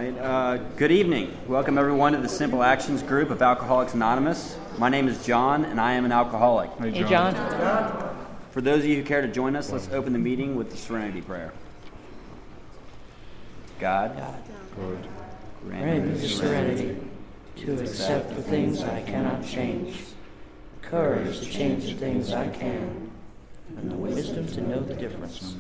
Good evening. Welcome everyone to the Simple Actions group of Alcoholics Anonymous. My name is John, and I am an alcoholic. Hey, John. For those of you who care to join us, let's open the meeting with the Serenity Prayer. God, Grant me the serenity to accept the things I cannot change, courage to change the things I can, and the wisdom to know the difference.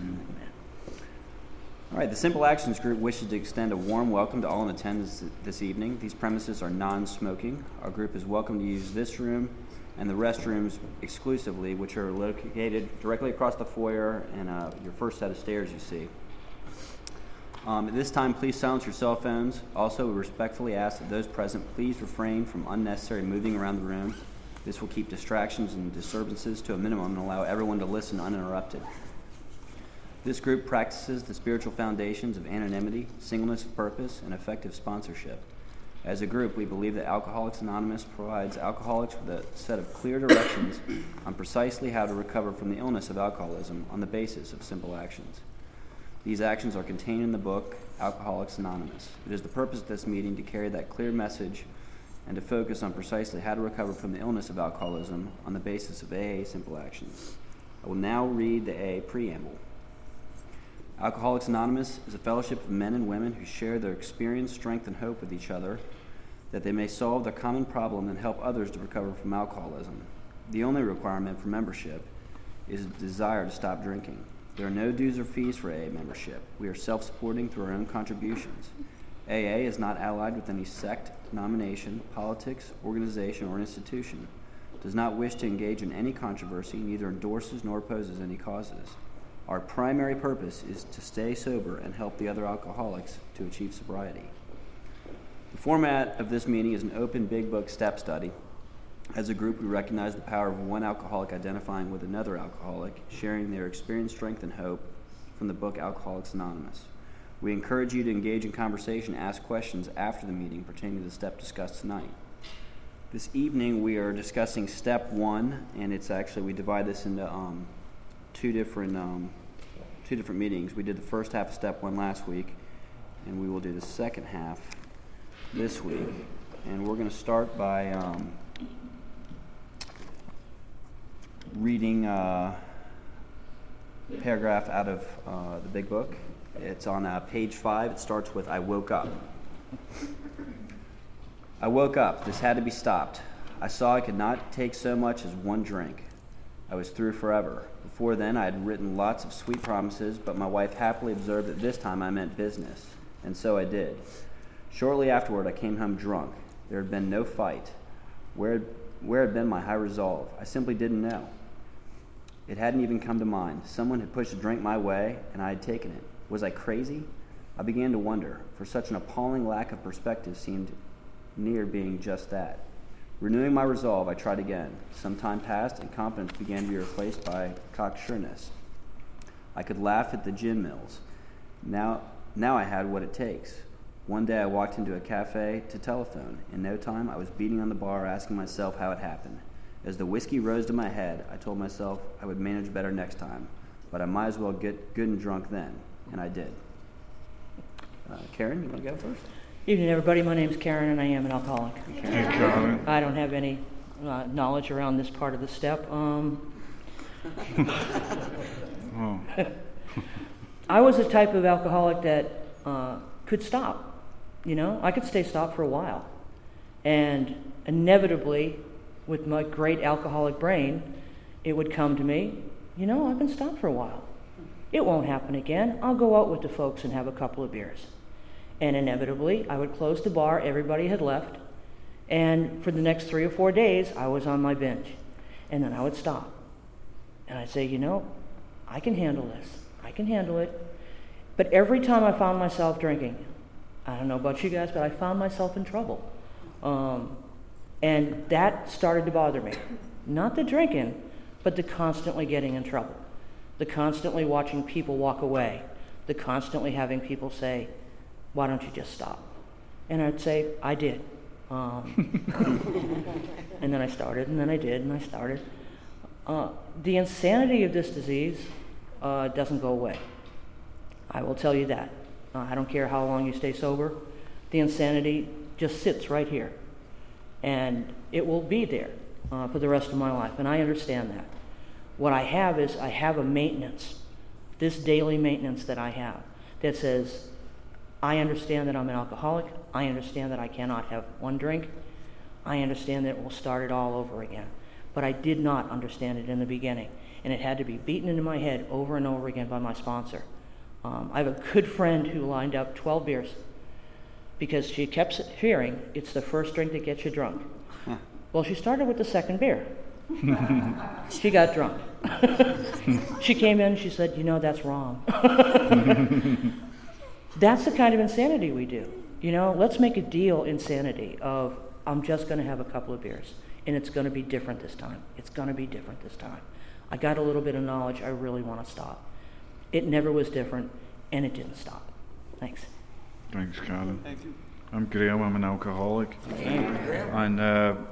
All right, the Simple Actions group wishes to extend a warm welcome to all in attendance this evening. These premises are non-smoking. Our group is welcome to use this room and the restrooms exclusively, which are located directly across the foyer and your first set of stairs you see. At this time, please silence your cell phones. Also, we respectfully ask that those present please refrain from unnecessary moving around the room. This will keep distractions and disturbances to a minimum and allow everyone to listen uninterrupted. This group practices the spiritual foundations of anonymity, singleness of purpose, and effective sponsorship. As a group, we believe that Alcoholics Anonymous provides alcoholics with a set of clear directions on precisely how to recover from the illness of alcoholism on the basis of simple actions. These actions are contained in the book, Alcoholics Anonymous. It is the purpose of this meeting to carry that clear message and to focus on precisely how to recover from the illness of alcoholism on the basis of AA Simple Actions. I will now read the AA preamble. Alcoholics Anonymous is a fellowship of men and women who share their experience, strength, and hope with each other, that they may solve their common problem and help others to recover from alcoholism. The only requirement for membership is a desire to stop drinking. There are no dues or fees for AA membership. We are self-supporting through our own contributions. AA is not allied with any sect, denomination, politics, organization, or institution, does not wish to engage in any controversy, neither endorses nor opposes any causes. Our primary purpose is to stay sober and help the other alcoholics to achieve sobriety. The format of this meeting is an open big book step study. As a group, we recognize the power of one alcoholic identifying with another alcoholic, sharing their experience, strength, and hope from the book Alcoholics Anonymous. We encourage you to engage in conversation, ask questions after the meeting pertaining to the step discussed tonight. This evening, we are discussing step 1, and it's actually, we divide this into two different meetings. We did the first half of step 1 last week, and we will do the second half this week. And we're going to start by reading a paragraph out of the big book. It's on page 5. It starts with, I woke up. I woke up. This had to be stopped. I saw I could not take so much as one drink. I was through forever. Before then, I had written lots of sweet promises, but my wife happily observed that this time I meant business, and so I did. Shortly afterward, I came home drunk. There had been no fight. Where had been my high resolve? I simply didn't know. It hadn't even come to mind. Someone had pushed a drink my way, and I had taken it. Was I crazy? I began to wonder, for such an appalling lack of perspective seemed near being just that. Renewing my resolve, I tried again. Some time passed, and confidence began to be replaced by cocksureness. I could laugh at the gin mills. Now I had what it takes. One day I walked into a cafe to telephone. In no time, I was beating on the bar, asking myself how it happened. As the whiskey rose to my head, I told myself I would manage better next time, but I might as well get good and drunk then, and I did. Karen, you want to go first? Evening, everybody. My name is Karen, and I am an alcoholic. Hey, Karen. I don't have any knowledge around this part of the step. I was a type of alcoholic that could stop. You know, I could stay stopped for a while. And inevitably, with my great alcoholic brain, it would come to me, you know, I've been stopped for a while. It won't happen again. I'll go out with the folks and have a couple of beers. And inevitably, I would close the bar, everybody had left, and for the next 3 or 4 days, I was on my binge. And then I would stop. And I'd say, you know, I can handle this. I can handle it. But every time I found myself drinking, I don't know about you guys, but I found myself in trouble. And that started to bother me. Not the drinking, but the constantly getting in trouble. The constantly watching people walk away. The constantly having people say, why don't you just stop? And I'd say, I did. And then I started, and then I did, and I started. The insanity of this disease doesn't go away. I will tell you that. I don't care how long you stay sober. the insanity just sits right here. And it will be there for the rest of my life, and I understand that. What I have is I have a maintenance, this daily maintenance that I have, that says, I understand that I'm an alcoholic. I understand that I cannot have one drink. I understand that it will start it all over again. But I did not understand it in the beginning, and it had to be beaten into my head over and over again by my sponsor. I have a good friend who lined up 12 beers because she kept hearing, it's the first drink that gets you drunk. Well, she started with the second beer. She got drunk. She came in and she said, that's wrong. That's the kind of insanity we do. Let's make a deal insanity of, I'm just going to have a couple of beers, and it's going to be different this time. It's going to be different this time. I got a little bit of knowledge. I really want to stop. It never was different, and it didn't stop. Thanks. Thanks, Karen. Thank you. I'm Graham. I'm an alcoholic. And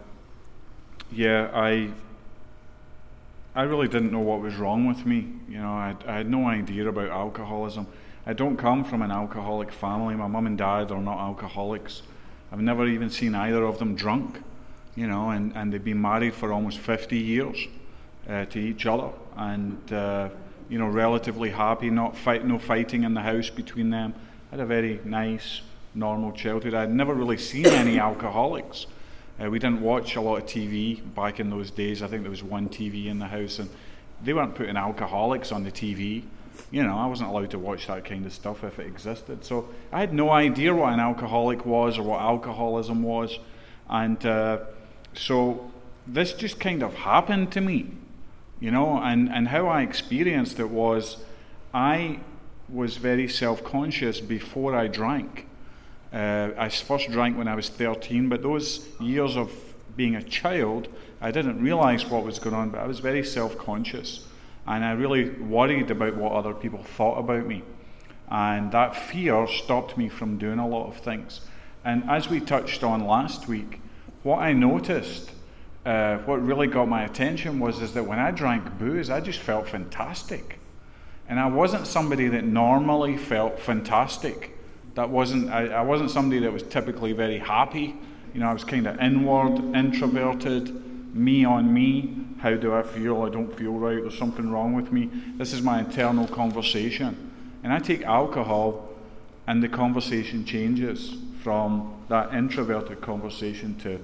I really didn't know what was wrong with me. I had no idea about alcoholism. I don't come from an alcoholic family. My mum and dad are not alcoholics. I've never even seen either of them drunk, and they've been married for almost 50 years to each other, and relatively happy, no fighting in the house between them. I had a very nice, normal childhood. I'd never really seen any alcoholics. We didn't watch a lot of TV back in those days. I think there was one TV in the house, and they weren't putting alcoholics on the TV. I wasn't allowed to watch that kind of stuff if it existed. So I had no idea what an alcoholic was or what alcoholism was. And so this just kind of happened to me, and how I experienced it was I was very self-conscious before I drank. I first drank when I was 13, but those years of being a child, I didn't realize what was going on, but I was very self-conscious. And I really worried about what other people thought about me. And that fear stopped me from doing a lot of things. And as we touched on last week, what I noticed, what really got my attention is that when I drank booze, I just felt fantastic. And I wasn't somebody that normally felt fantastic. I wasn't somebody that was typically very happy. I was kind of inward, introverted, me on me. How do I feel? I don't feel right. There's something wrong with me. This is my internal conversation. And I take alcohol, and the conversation changes from that introverted conversation to,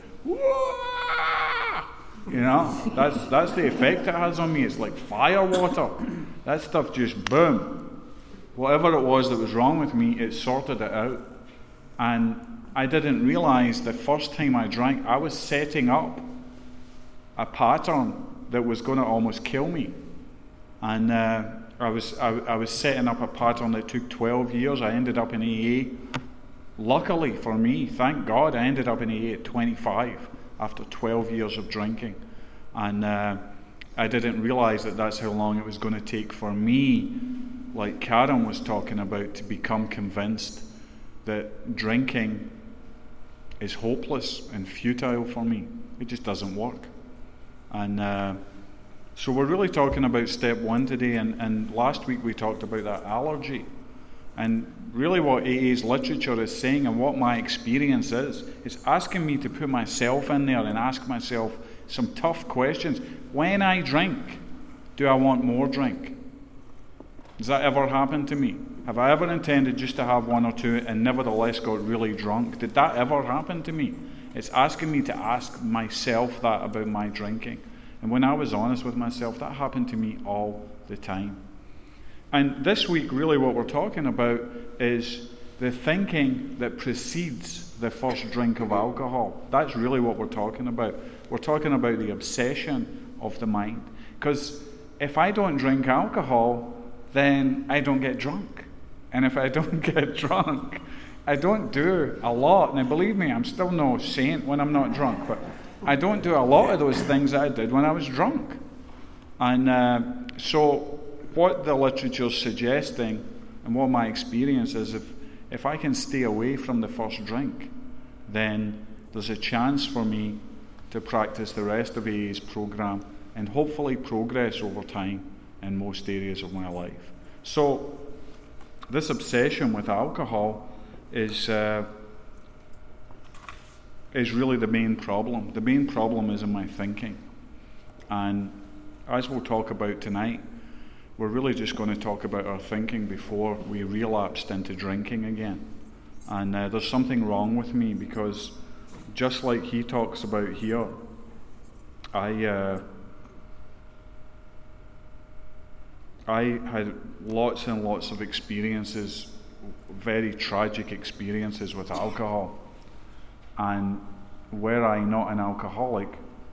that's the effect it has on me. It's like fire water. That stuff just boom. Whatever it was that was wrong with me, it sorted it out. And I didn't realize the first time I drank, I was setting up a pattern that was going to almost kill me. And I was setting up a pattern that took 12 years. I ended up in AA. Luckily for me, thank God, I ended up in AA at 25 after 12 years of drinking. And I didn't realize that that's how long it was going to take for me, like Karen was talking about, to become convinced that drinking is hopeless and futile for me. It just doesn't work. And so we're really talking about step one today, and last week we talked about that allergy. And really what AA's literature is saying, and what my experience is asking me to put myself in there and ask myself some tough questions. When I drink, do I want more drink? Does that ever happen to me? Have I ever intended just to have one or two and nevertheless got really drunk? Did that ever happen to me? It's asking me to ask myself that about my drinking. And when I was honest with myself, that happened to me all the time. And this week, really what we're talking about is the thinking that precedes the first drink of alcohol. That's really what we're talking about. We're talking about the obsession of the mind. Because if I don't drink alcohol, then I don't get drunk. And if I don't get drunk, I don't do a lot. Now, believe me, I'm still no saint when I'm not drunk, but I don't do a lot of those things that I did when I was drunk. And so what the literature is suggesting, and what my experience is, if I can stay away from the first drink, then there's a chance for me to practice the rest of AA's program and hopefully progress over time in most areas of my life. So this obsession with alcohol is is really the main problem. The main problem is in my thinking. And as we'll talk about tonight, we're really just going to talk about our thinking before we relapsed into drinking again. And there's something wrong with me, because just like he talks about here, I had lots and lots of experiences, very tragic experiences with alcohol. And were I not an alcoholic,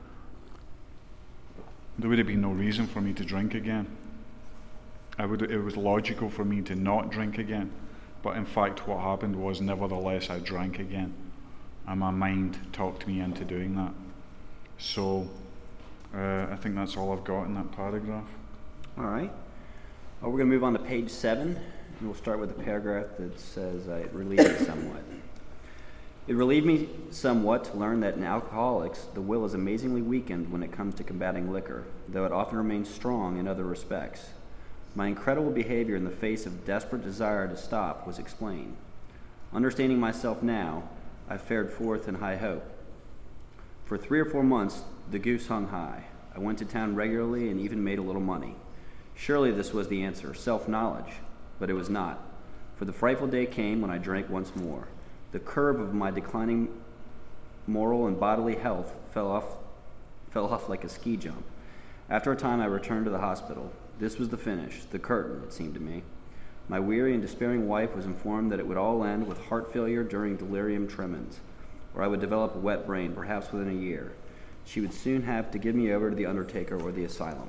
there would have been no reason for me to drink again. It was logical for me to not drink again. But in fact, what happened was, nevertheless, I drank again. And my mind talked me into doing that. So, I think that's all I've got in that paragraph. All right. We're going to move on to page 7, and we'll start with a paragraph that says, it relieved me somewhat. It relieved me somewhat to learn that in alcoholics, the will is amazingly weakened when it comes to combating liquor, though it often remains strong in other respects. My incredible behavior in the face of desperate desire to stop was explained. Understanding myself now, I fared forth in high hope. For 3 or 4 months, the goose hung high. I went to town regularly and even made a little money. Surely this was the answer, self-knowledge, but it was not. For the frightful day came when I drank once more. The curve of my declining moral and bodily health fell off like a ski jump. After a time, I returned to the hospital. This was the finish, the curtain, it seemed to me. My weary and despairing wife was informed that it would all end with heart failure during delirium tremens, or I would develop a wet brain, perhaps within a year. She would soon have to give me over to the undertaker or the asylum.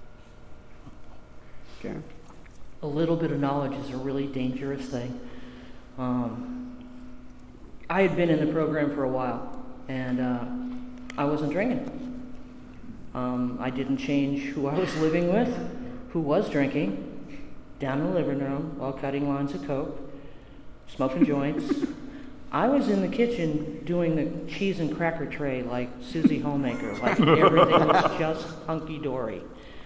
Karen? A little bit of knowledge is a really dangerous thing. I had been in the program for a while, and I wasn't drinking. I didn't change who I was living with, who was drinking, down in the living room while cutting lines of coke, smoking joints. I was in the kitchen doing the cheese and cracker tray like Susie Homemaker, like everything was just hunky-dory.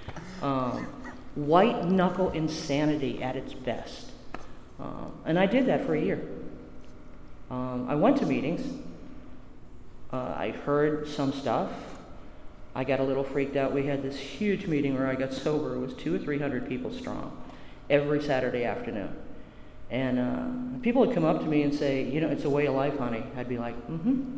White knuckle insanity at its best. And I did that for a year. I went to meetings. I heard some stuff. I got a little freaked out. We had this huge meeting where I got sober. It was 200 or 300 people strong every Saturday afternoon. And people would come up to me and say, it's a way of life, honey. I'd be like,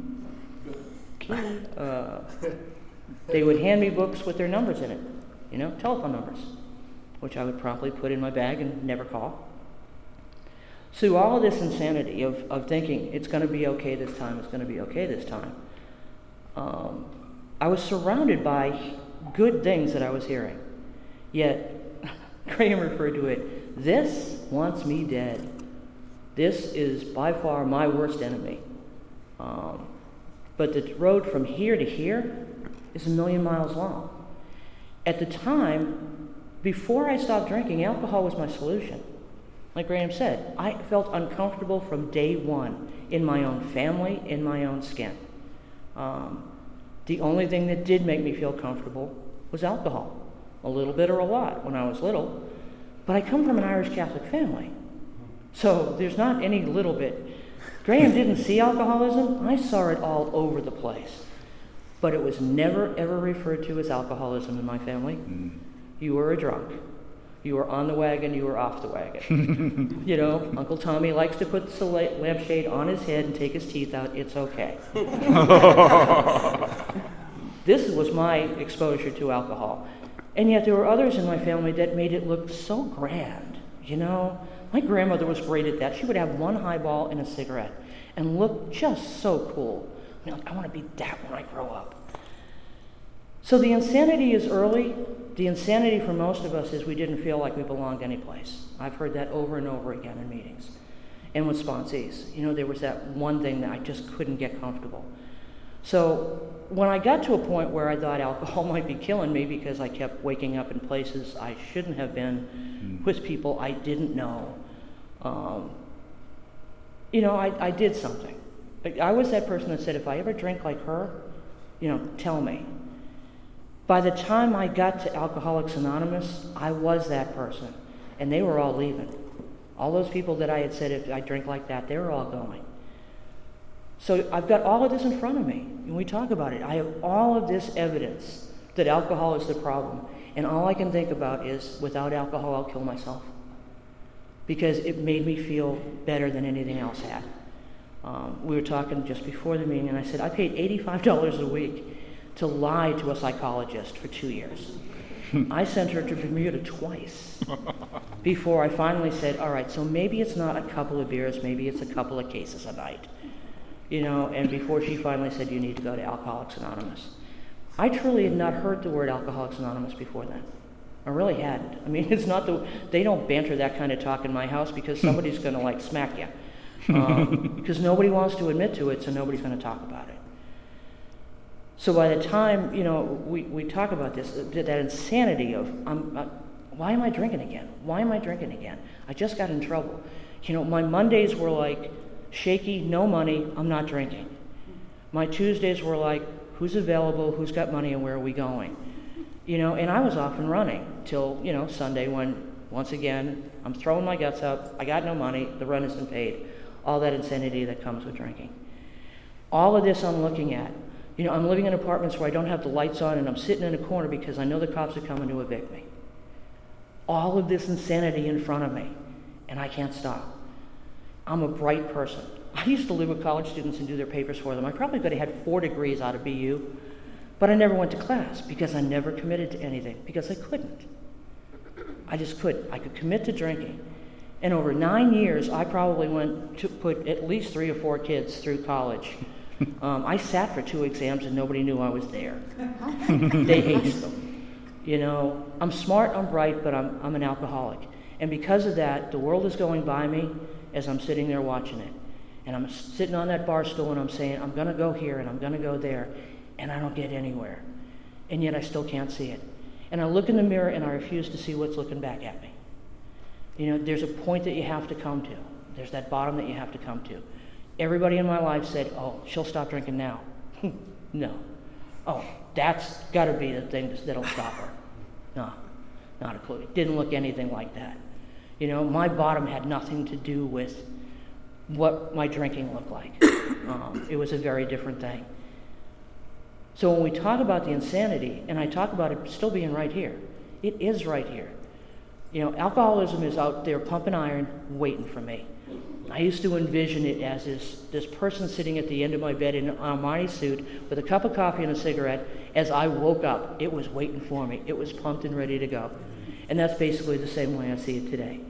okay. They would hand me books with their numbers in it, telephone numbers, which I would promptly put in my bag and never call. So all of this insanity of thinking, it's going to be okay this time, it's going to be okay this time. I was surrounded by good things that I was hearing. Yet, Graham referred to it, this wants me dead. This is by far my worst enemy. But the road from here to here is 1,000,000 miles long. At the time, before I stopped drinking, alcohol was my solution. Like Graham said, I felt uncomfortable from day one in my own family, in my own skin. The only thing that did make me feel comfortable was alcohol. A little bit or a lot when I was little. But I come from an Irish Catholic family. So there's not any little bit. Graham didn't see alcoholism. I saw it all over the place. But it was never, ever referred to as alcoholism in my family. You were a drunk. You were on the wagon, you were off the wagon. Uncle Tommy likes to put the lampshade on his head and take his teeth out. It's okay. This was my exposure to alcohol. And yet there were others in my family that made it look so grand. My grandmother was great at that. She would have one highball and a cigarette and look just so cool. I want to be that when I grow up. So the insanity is early. The insanity for most of us is we didn't feel like we belonged anyplace. I've heard that over and over again in meetings. And with sponsees. There was that one thing that I just couldn't get comfortable. So when I got to a point where I thought alcohol might be killing me because I kept waking up in places I shouldn't have been, with people I didn't know, I did something. I was that person that said, if I ever drink like her, tell me. By the time I got to Alcoholics Anonymous, I was that person. And they were all leaving. All those people that I had said, if I drink like that, they were all going. So I've got all of this in front of me, and we talk about it. I have all of this evidence that alcohol is the problem, and all I can think about is, without alcohol, I'll kill myself. Because it made me feel better than anything else had. We were talking just before the meeting, and I said, I paid $85 a week to lie to a psychologist for 2 years. I sent her to Bermuda twice before I finally said, all right, so maybe it's not a couple of beers, maybe it's a couple of cases a night. And before she finally said, you need to go to Alcoholics Anonymous. I truly had not heard the word Alcoholics Anonymous before then. I really hadn't. I mean, it's not they don't banter that kind of talk in my house because somebody's going to smack you. Because nobody wants to admit to it, so nobody's going to talk about it. So by the time, we talk about this, that insanity of, why am I drinking again? Why am I drinking again? I just got in trouble. My Mondays were like, shaky, no money, I'm not drinking. My Tuesdays were like, who's available, who's got money, and where are we going? And I was off and running till, Sunday when, once again, I'm throwing my guts up, I got no money, the rent isn't paid. All that insanity that comes with drinking. All of this I'm looking at. I'm living in apartments where I don't have the lights on and I'm sitting in a corner because I know the cops are coming to evict me. All of this insanity in front of me, and I can't stop. I'm a bright person. I used to live with college students and do their papers for them. I probably could have had 4 degrees out of BU, but I never went to class because I never committed to anything, because I couldn't. I just couldn't. I could commit to drinking. And over 9 years, I probably went to put at least 3 or 4 kids through college. I sat for 2 exams and nobody knew I was there. They aced them. I'm smart, I'm bright, but I'm an alcoholic. And because of that, the world is going by me as I'm sitting there watching it. And I'm sitting on that bar stool and I'm saying, I'm going to go here and I'm going to go there. And I don't get anywhere. And yet I still can't see it. And I look in the mirror and I refuse to see what's looking back at me. There's a point that you have to come to. There's that bottom that you have to come to. Everybody in my life said, oh, she'll stop drinking now. No. Oh, that's got to be the thing that'll stop her. No, not a clue. It didn't look anything like that. My bottom had nothing to do with what my drinking looked like. It was a very different thing. So when we talk about the insanity, and I talk about it still being right here, it is right here. Alcoholism is out there pumping iron, waiting for me. I used to envision it as this person sitting at the end of my bed in an Armani suit with a cup of coffee and a cigarette. As I woke up, it was waiting for me. It was pumped and ready to go. And that's basically the same way I see it today.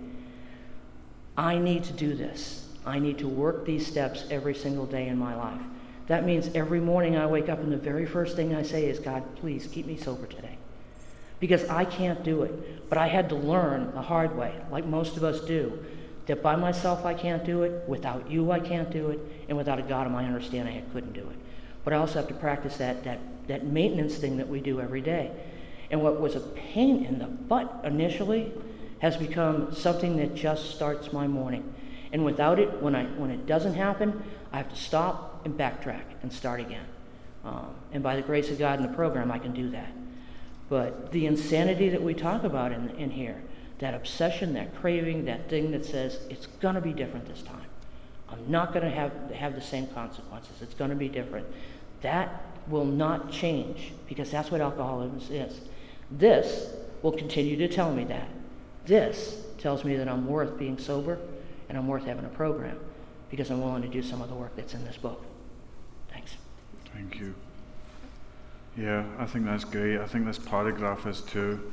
I need to do this. I need to work these steps every single day in my life. That means every morning I wake up and the very first thing I say is, God, please keep me sober today. Because I can't do it. But I had to learn the hard way, like most of us do, that by myself I can't do it, without you I can't do it, and without a God of my understanding I couldn't do it. But I also have to practice that maintenance thing that we do every day. And what was a pain in the butt initially has become something that just starts my morning. And without it, when it doesn't happen, I have to stop and backtrack and start again. And by the grace of God in the program, I can do that. But the insanity that we talk about in here, that obsession, that craving, that thing that says, it's going to be different this time. I'm not going to have the same consequences. It's going to be different. That will not change, because that's what alcoholism is. This will continue to tell me that. This tells me that I'm worth being sober and I'm worth having a program, because I'm willing to do some of the work that's in this book. Thanks. Thank you. Yeah, I think that's great. I think this paragraph is too.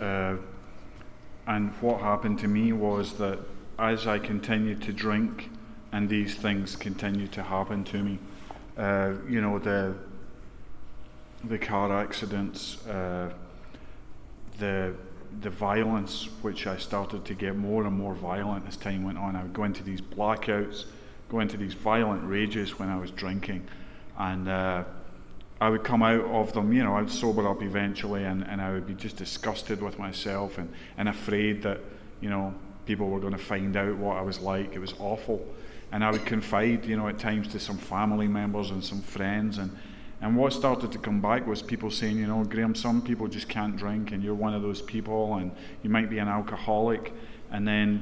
And what happened to me was that as I continued to drink and these things continued to happen to me, the car accidents, the violence, which I started to get more and more violent as time went on. I would go into these blackouts, go into these violent rages when I was drinking, and I would come out of them, I would sober up eventually, and I would be just disgusted with myself and afraid that, people were going to find out what I was like. It was awful. And I would confide, at times to some family members and some friends, and what started to come back was people saying, Graham, some people just can't drink, and you're one of those people, and you might be an alcoholic. And then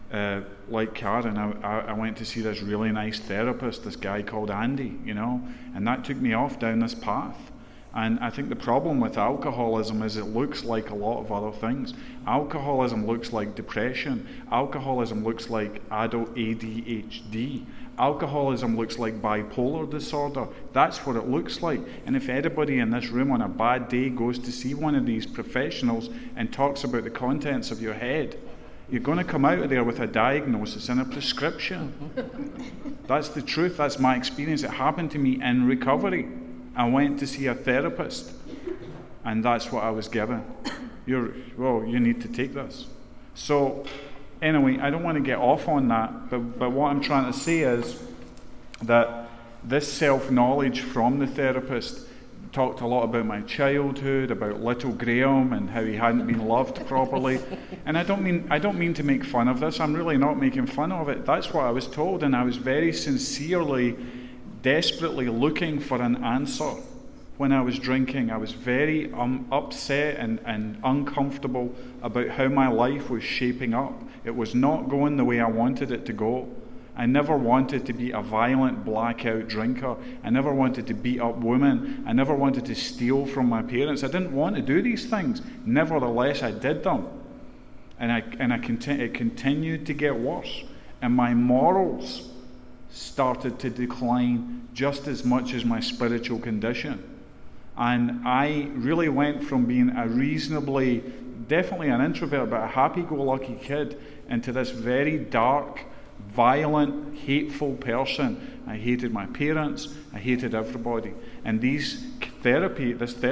like Karen, I went to see this really nice therapist, this guy called Andy, and that took me off down this path. And I think the problem with alcoholism is it looks like a lot of other things. Alcoholism looks like depression. Alcoholism looks like adult ADHD. Alcoholism looks like bipolar disorder. That's what it looks like. And if anybody in this room on a bad day goes to see one of these professionals and talks about the contents of your head, you're going to come out of there with a diagnosis and a prescription. That's the truth. That's my experience. It happened to me in recovery. I went to see a therapist, and that's what I was given. You need to take this. So, anyway, I don't want to get off on that, but what I'm trying to say is that this self-knowledge from the therapist talked a lot about my childhood, about little Graham and how he hadn't been loved properly. And I don't mean to make fun of this. I'm really not making fun of it. That's what I was told, and I was very sincerely, desperately looking for an answer. When I was drinking, I was very upset and uncomfortable about how my life was shaping up. It was not going the way I wanted it to go. I never wanted to be a violent blackout drinker. I never wanted to beat up women. I never wanted to steal from my parents. I didn't want to do these things. Nevertheless, I did them. And it continued to get worse. And my morals started to decline just as much as my spiritual condition. And I really went from being a reasonably, definitely an introvert, but a happy-go-lucky kid, into this very dark, violent, hateful person. I hated my parents. I hated everybody. And this therapy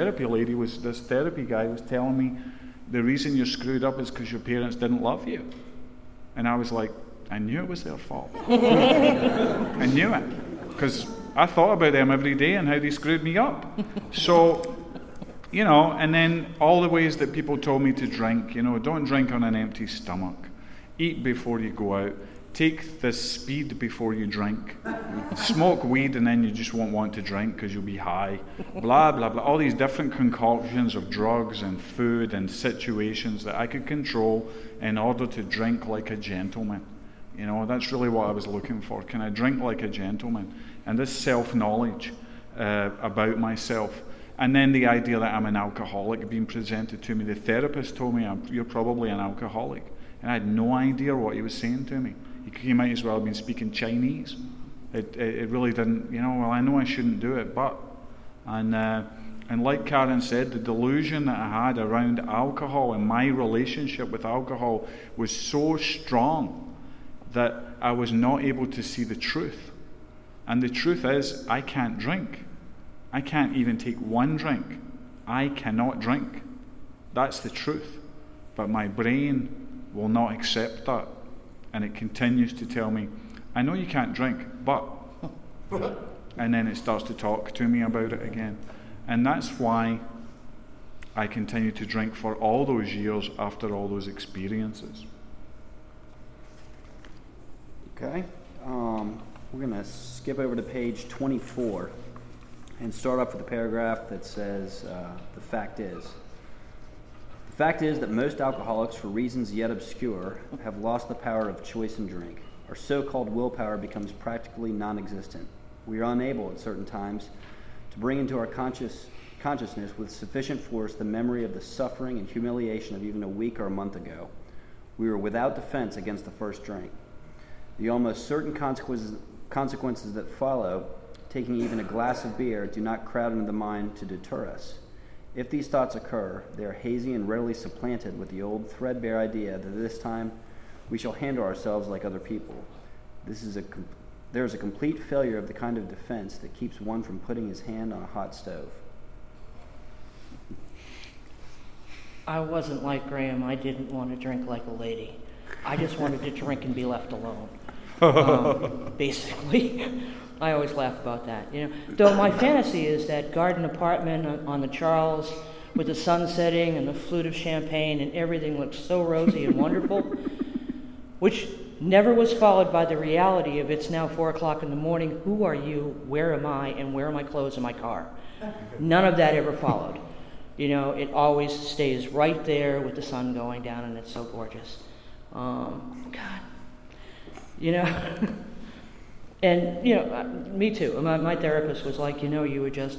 guy was telling me, the reason you're screwed up is because your parents didn't love you. And I was like, I knew it was their fault. I knew it. Because I thought about them every day and how they screwed me up. So, and then all the ways that people told me to drink, don't drink on an empty stomach. Eat before you go out. Take the speed before you drink. Smoke weed and then you just won't want to drink because you'll be high. Blah, blah, blah. All these different concoctions of drugs and food and situations that I could control in order to drink like a gentleman. That's really what I was looking for. Can I drink like a gentleman? And this self-knowledge about myself. And then the idea that I'm an alcoholic being presented to me. The therapist told me, you're probably an alcoholic. And I had no idea what he was saying to me. He might as well have been speaking Chinese. It really didn't, I know I shouldn't do it, but. And like Karen said, the delusion that I had around alcohol and my relationship with alcohol was so strong that I was not able to see the truth. And the truth is, I can't drink. I can't even take one drink. I cannot drink. That's the truth. But my brain will not accept that. And it continues to tell me, I know you can't drink, but... And then it starts to talk to me about it again. And that's why I continue to drink for all those years after all those experiences. Okay. We're going to skip over to page 24 and start off with a paragraph that says, the fact is. The fact is that most alcoholics, for reasons yet obscure, have lost the power of choice in drink. Our so-called willpower becomes practically non-existent. We are unable at certain times to bring into our consciousness with sufficient force the memory of the suffering and humiliation of even a week or a month ago. We were without defense against the first drink. The almost certain consequences that follow, taking even a glass of beer, do not crowd into the mind to deter us. If these thoughts occur, they are hazy and readily supplanted with the old threadbare idea that this time we shall handle ourselves like other people. There is a complete failure of the kind of defense that keeps one from putting his hand on a hot stove. I wasn't like Graham. I didn't want to drink like a lady. I just wanted to drink and be left alone. Basically. I always laugh about that, Though my fantasy is that garden apartment on the Charles with the sun setting and the flute of champagne and everything looks so rosy and wonderful, which never was followed by the reality of it's now 4 o'clock in the morning, who are you, where am I, and where are my clothes in my car? None of that ever followed. It always stays right there with the sun going down and it's so gorgeous. God, You know? And, me too. My therapist was like, you would just,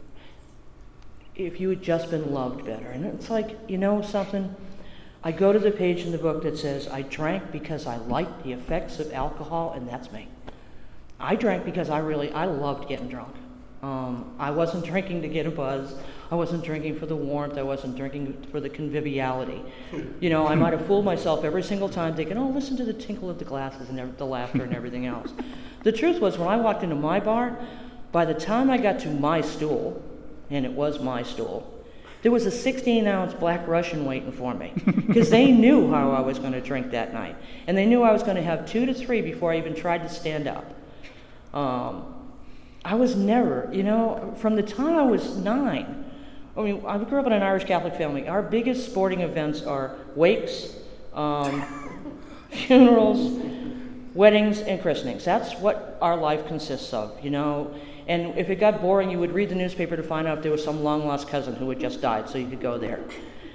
if you had just been loved better. And it's like, something? I go to the page in the book that says, I drank because I liked the effects of alcohol, and that's me. I drank because I loved getting drunk. I wasn't drinking to get a buzz. I wasn't drinking for the warmth. I wasn't drinking for the conviviality. I might have fooled myself every single time thinking, oh, listen to the tinkle of the glasses and the laughter and everything else. The truth was, when I walked into my bar, by the time I got to my stool, and it was my stool, there was a 16-ounce Black Russian waiting for me, because they knew how I was going to drink that night. And they knew I was going to have 2 to 3 before I even tried to stand up. I was never, from the time I was 9, I grew up in an Irish Catholic family. Our biggest sporting events are wakes, funerals, weddings, and christenings. That's what our life consists of, And if it got boring, you would read the newspaper to find out if there was some long-lost cousin who had just died, so you could go there.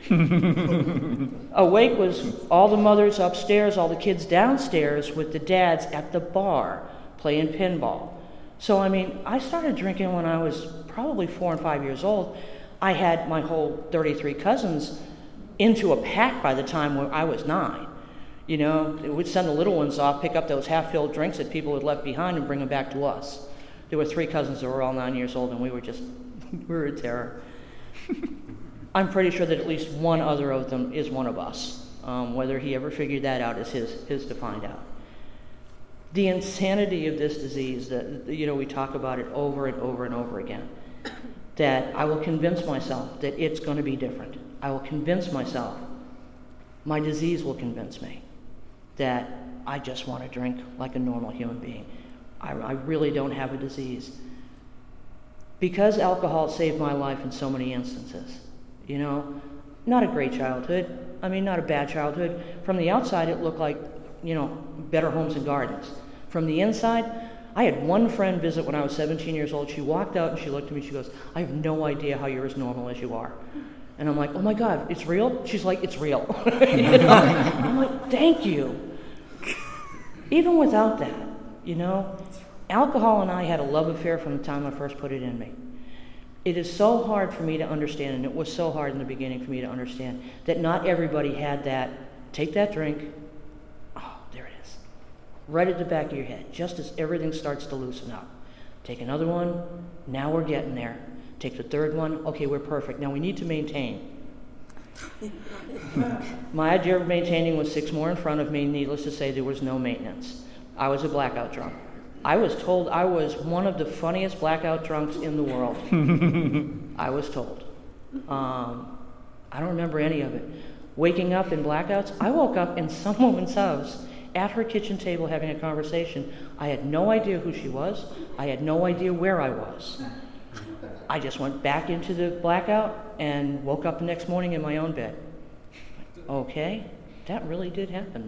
A wake was all the mothers upstairs, all the kids downstairs with the dads at the bar playing pinball. So, I started drinking when I was probably 4 and 5 years old. I had my whole 33 cousins into a pack by the time I was 9. We'd send the little ones off, pick up those half-filled drinks that people had left behind and bring them back to us. There were 3 cousins that were all 9 years old, and we were a terror. I'm pretty sure that at least one other of them is one of us. Whether he ever figured that out is his to find out. The insanity of this disease, that we talk about it over and over and over again, that I will convince myself that it's going to be different. I will convince myself, my disease will convince me, that I just want to drink like a normal human being. I really don't have a disease. Because alcohol saved my life in so many instances, not a great childhood, not a bad childhood. From the outside, it looked like, better homes and gardens. From the inside, I had one friend visit when I was 17 years old. She walked out and she looked at me, she goes, I have no idea how you're as normal as you are. And I'm like, oh my God, it's real? She's like, it's real. I'm like, thank you. Even without that, alcohol and I had a love affair from the time I first put it in me. It is so hard for me to understand, and it was so hard in the beginning for me to understand, that not everybody had that, take that drink, oh, there it is, right at the back of your head, just as everything starts to loosen up. Take another one, now we're getting there. Take the third one, okay, we're perfect. Now we need to maintain. My idea of maintaining was 6 more in front of me. Needless to say, there was no maintenance. I was a blackout drunk. I was told I was one of the funniest blackout drunks in the world. I was told. I don't remember any of it. Waking up in blackouts, I woke up in some woman's house at her kitchen table having a conversation. I had no idea who she was. I had no idea where I was. I just went back into the blackout and woke up the next morning in my own bed. Okay, that really did happen,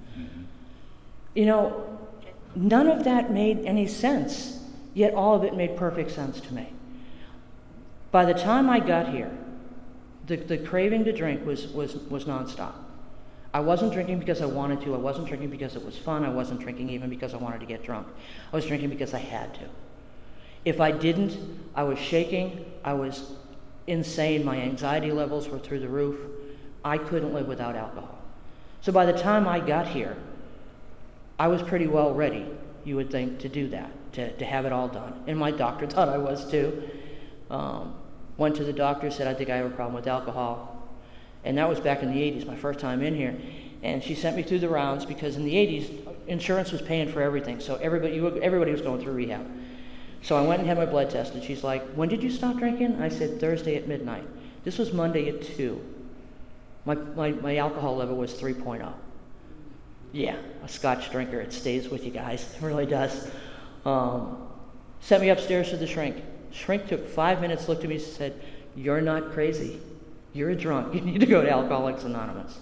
though. None of that made any sense, yet all of it made perfect sense to me. By the time I got here, the craving to drink was nonstop. I wasn't drinking because I wanted to. I wasn't drinking because it was fun. I wasn't drinking even because I wanted to get drunk. I was drinking because I had to. If I didn't, I was shaking. I was insane. My anxiety levels were through the roof. I couldn't live without alcohol. So by the time I got here, I was pretty well ready, you would think, to do that, to have it all done. And my doctor thought I was too. Went to the doctor, said, I think I have a problem with alcohol. And that was back in the 80s, my first time in here. And she sent me through the rounds because in the 80s, insurance was paying for everything. So everybody was going through rehab. So I went and had my blood tested. She's like, when did you stop drinking? I said, Thursday at midnight. This was Monday at 2. My alcohol level was 3.0. Yeah, a Scotch drinker. It stays with you guys. It really does. Sent me upstairs to the shrink. Shrink took 5 minutes, looked at me and said, you're not crazy. You're a drunk. You need to go to Alcoholics Anonymous.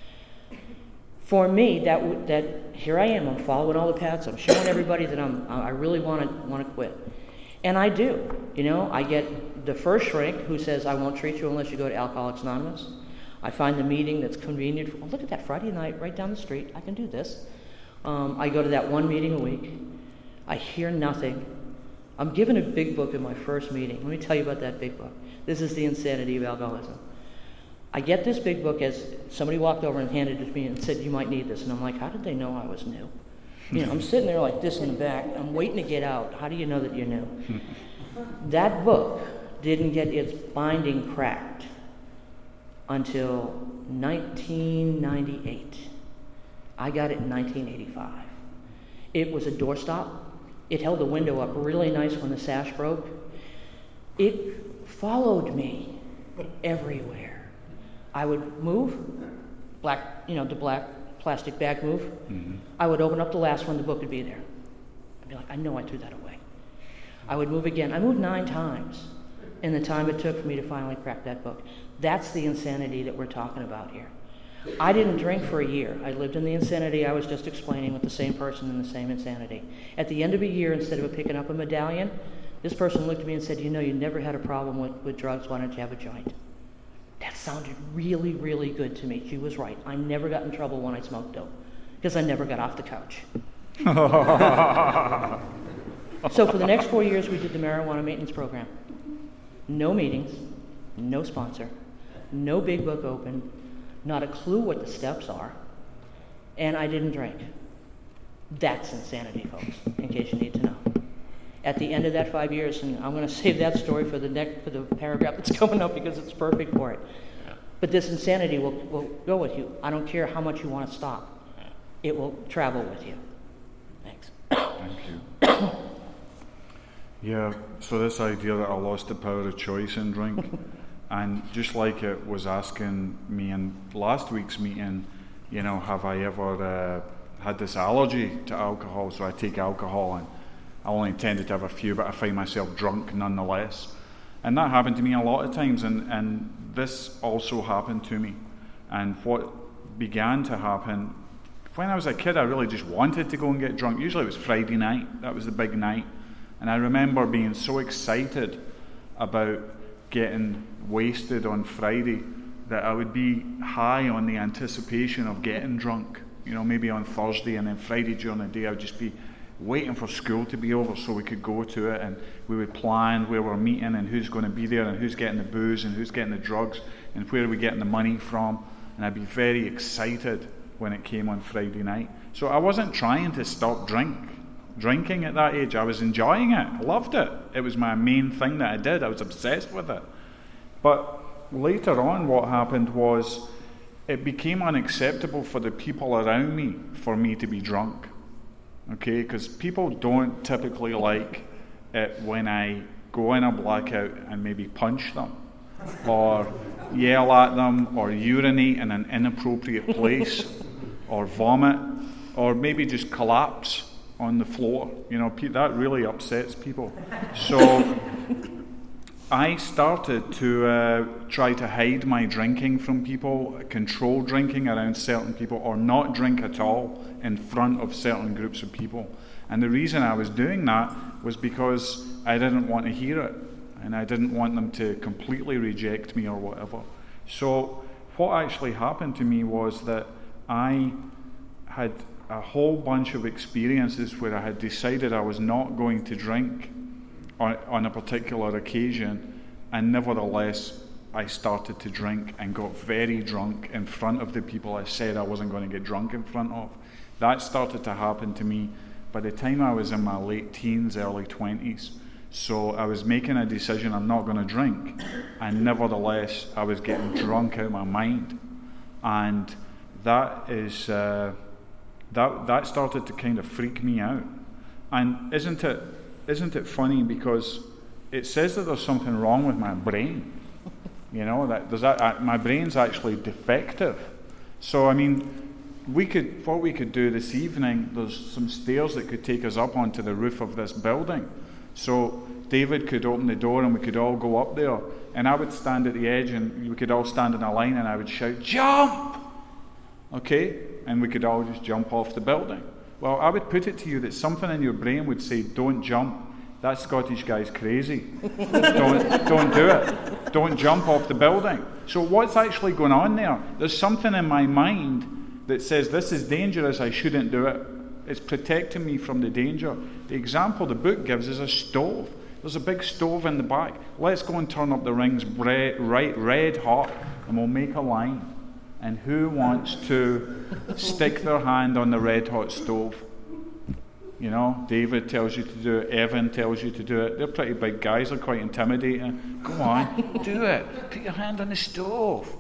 For me, that here I am. I'm following all the paths. I'm showing everybody that I really want to quit. And I do. I get the first shrink who says, I won't treat you unless you go to Alcoholics Anonymous. I find the meeting that's convenient. Oh, look at that, Friday night, right down the street. I can do this. I go to that one meeting a week. I hear nothing. I'm given a big book in my first meeting. Let me tell you about that big book. This is The Insanity of Alcoholism. I get this big book as somebody walked over and handed it to me and said, you might need this. And I'm like, how did they know I was new? You know, I'm sitting there like this in the back. I'm waiting to get out. How do you know that you're new? That book didn't get its binding cracked until 1998. I got it in 1985. It was a doorstop. It held the window up really nice when the sash broke. It followed me everywhere. I would move, the black plastic bag move. Mm-hmm. I would open up the last one, the book would be there. I'd be like, I know I threw that away. I would move again. I moved 9 times in the time it took for me to finally crack that book. That's the insanity that we're talking about here. I didn't drink for a year. I lived in the insanity I was just explaining with the same person in the same insanity. At the end of a year, instead of picking up a medallion, this person looked at me and said, you never had a problem with drugs. Why don't you have a joint? That sounded really, really good to me. She was right. I never got in trouble when I smoked dope because I never got off the couch. So for the next 4 years, we did the marijuana maintenance program. No meetings, no sponsor, no big book open, not a clue what the steps are, and I didn't drink. That's insanity, folks, in case you need to know. At the end of that 5 years, and I'm going to save that story for the paragraph that's coming up because it's perfect for it. But this insanity will go with you. I don't care how much you want to stop. It will travel with you. Thanks. Thank you. Yeah, so this idea that I lost the power of choice in drink, and just like it was asking me in last week's meeting, have I ever had this allergy to alcohol, so I take alcohol and I only intended to have a few, but I find myself drunk nonetheless. And that happened to me a lot of times, and this also happened to me. And what began to happen, when I was a kid, I really just wanted to go and get drunk. Usually it was Friday night, that was the big night. And I remember being so excited about getting wasted on Friday that I would be high on the anticipation of getting drunk. Maybe on Thursday, and then Friday during the day I would just be waiting for school to be over so we could go to it, and we would plan where we're meeting and who's going to be there and who's getting the booze and who's getting the drugs and where are we getting the money from. And I'd be very excited when it came on Friday night. So I wasn't trying to stop drinking at that age. I was enjoying it. I loved it. It was my main thing that I did. I was obsessed with it. But later on what happened was it became unacceptable for the people around me for me to be drunk. Okay, because people don't typically like it when I go in a blackout and maybe punch them or yell at them or urinate in an inappropriate place or vomit or maybe just collapse on the floor. That really upsets people. So I started to try to hide my drinking from people, control drinking around certain people, or not drink at all in front of certain groups of people. And the reason I was doing that was because I didn't want to hear it, and I didn't want them to completely reject me or whatever. So what actually happened to me was that I had a whole bunch of experiences where I had decided I was not going to drink on a particular occasion, and nevertheless I started to drink and got very drunk in front of the people I said I wasn't going to get drunk in front of. That started to happen to me by the time I was in my late teens, early 20s. So I was making a decision I'm not going to drink, and nevertheless I was getting drunk out of my mind. And that is that started to kind of freak me out. And isn't it funny, because it says that there's something wrong with my brain, that my brain's actually defective. So what we could do this evening, there's some stairs that could take us up onto the roof of this building. So David could open the door and we could all go up there, and I would stand at the edge and we could all stand in a line and I would shout, "Jump!" Okay? And we could all just jump off the building. Well, I would put it to you that something in your brain would say, "Don't jump. That Scottish guy's crazy. Don't do it. Don't jump off the building." So what's actually going on there? There's something in my mind that says this is dangerous, I shouldn't do it. It's protecting me from the danger. The example the book gives is a stove. There's a big stove in the back. Let's go and turn up the rings red hot, and we'll make a line. And who wants to stick their hand on the red hot stove? You know, David tells you to do it. Evan tells you to do it. They're pretty big guys. They're quite intimidating. Go on, do it. Put your hand on the stove.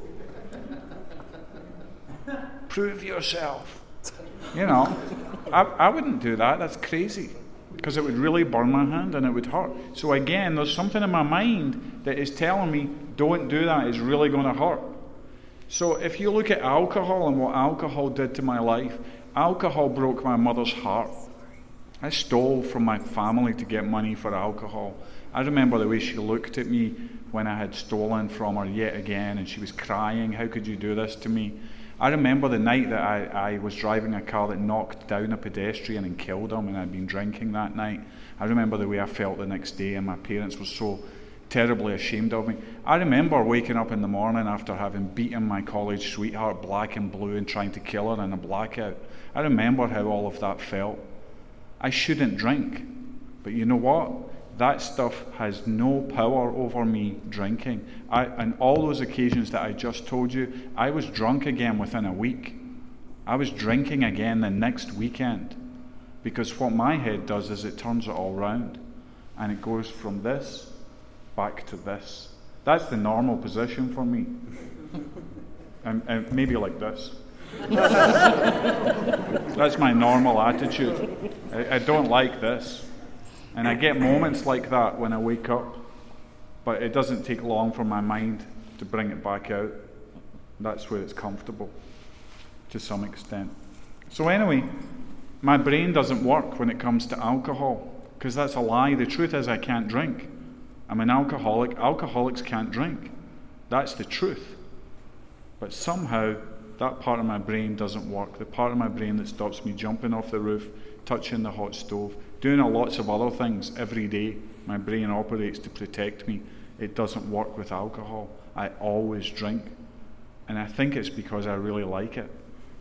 Prove yourself. You know, I wouldn't do that. That's crazy. Because it would really burn my hand and it would hurt. So again, there's something in my mind that is telling me, don't do that. It's really going to hurt. So if you look at alcohol and what alcohol did to my life, alcohol broke my mother's heart. I stole from my family to get money for alcohol. I remember the way she looked at me when I had stolen from her yet again, and she was crying, how could you do this to me? I remember the night that I was driving a car that knocked down a pedestrian and killed him, and I'd been drinking that night. I remember the way I felt the next day, and my parents were so terribly ashamed of me. I remember waking up in the morning after having beaten my college sweetheart black and blue and trying to kill her in a blackout. I remember how all of that felt. I shouldn't drink, but you know what? That stuff has no power over me drinking. On all those occasions that I just told you, I was drunk again within a week. I was drinking again the next weekend. Because what my head does is it turns it all round. And it goes from this back to this. That's the normal position for me. And maybe like this. That's my normal attitude. I don't like this. And I get moments like that when I wake up, but it doesn't take long for my mind to bring it back out. That's where it's comfortable, to some extent. So anyway, my brain doesn't work when it comes to alcohol, because that's a lie. The truth is I can't drink. I'm an alcoholic. Alcoholics can't drink. That's the truth. But somehow, that part of my brain doesn't work. The part of my brain that stops me jumping off the roof, touching the hot stove, doing lots of other things every day, my brain operates to protect me. It doesn't work with alcohol. I always drink. And I think it's because I really like it.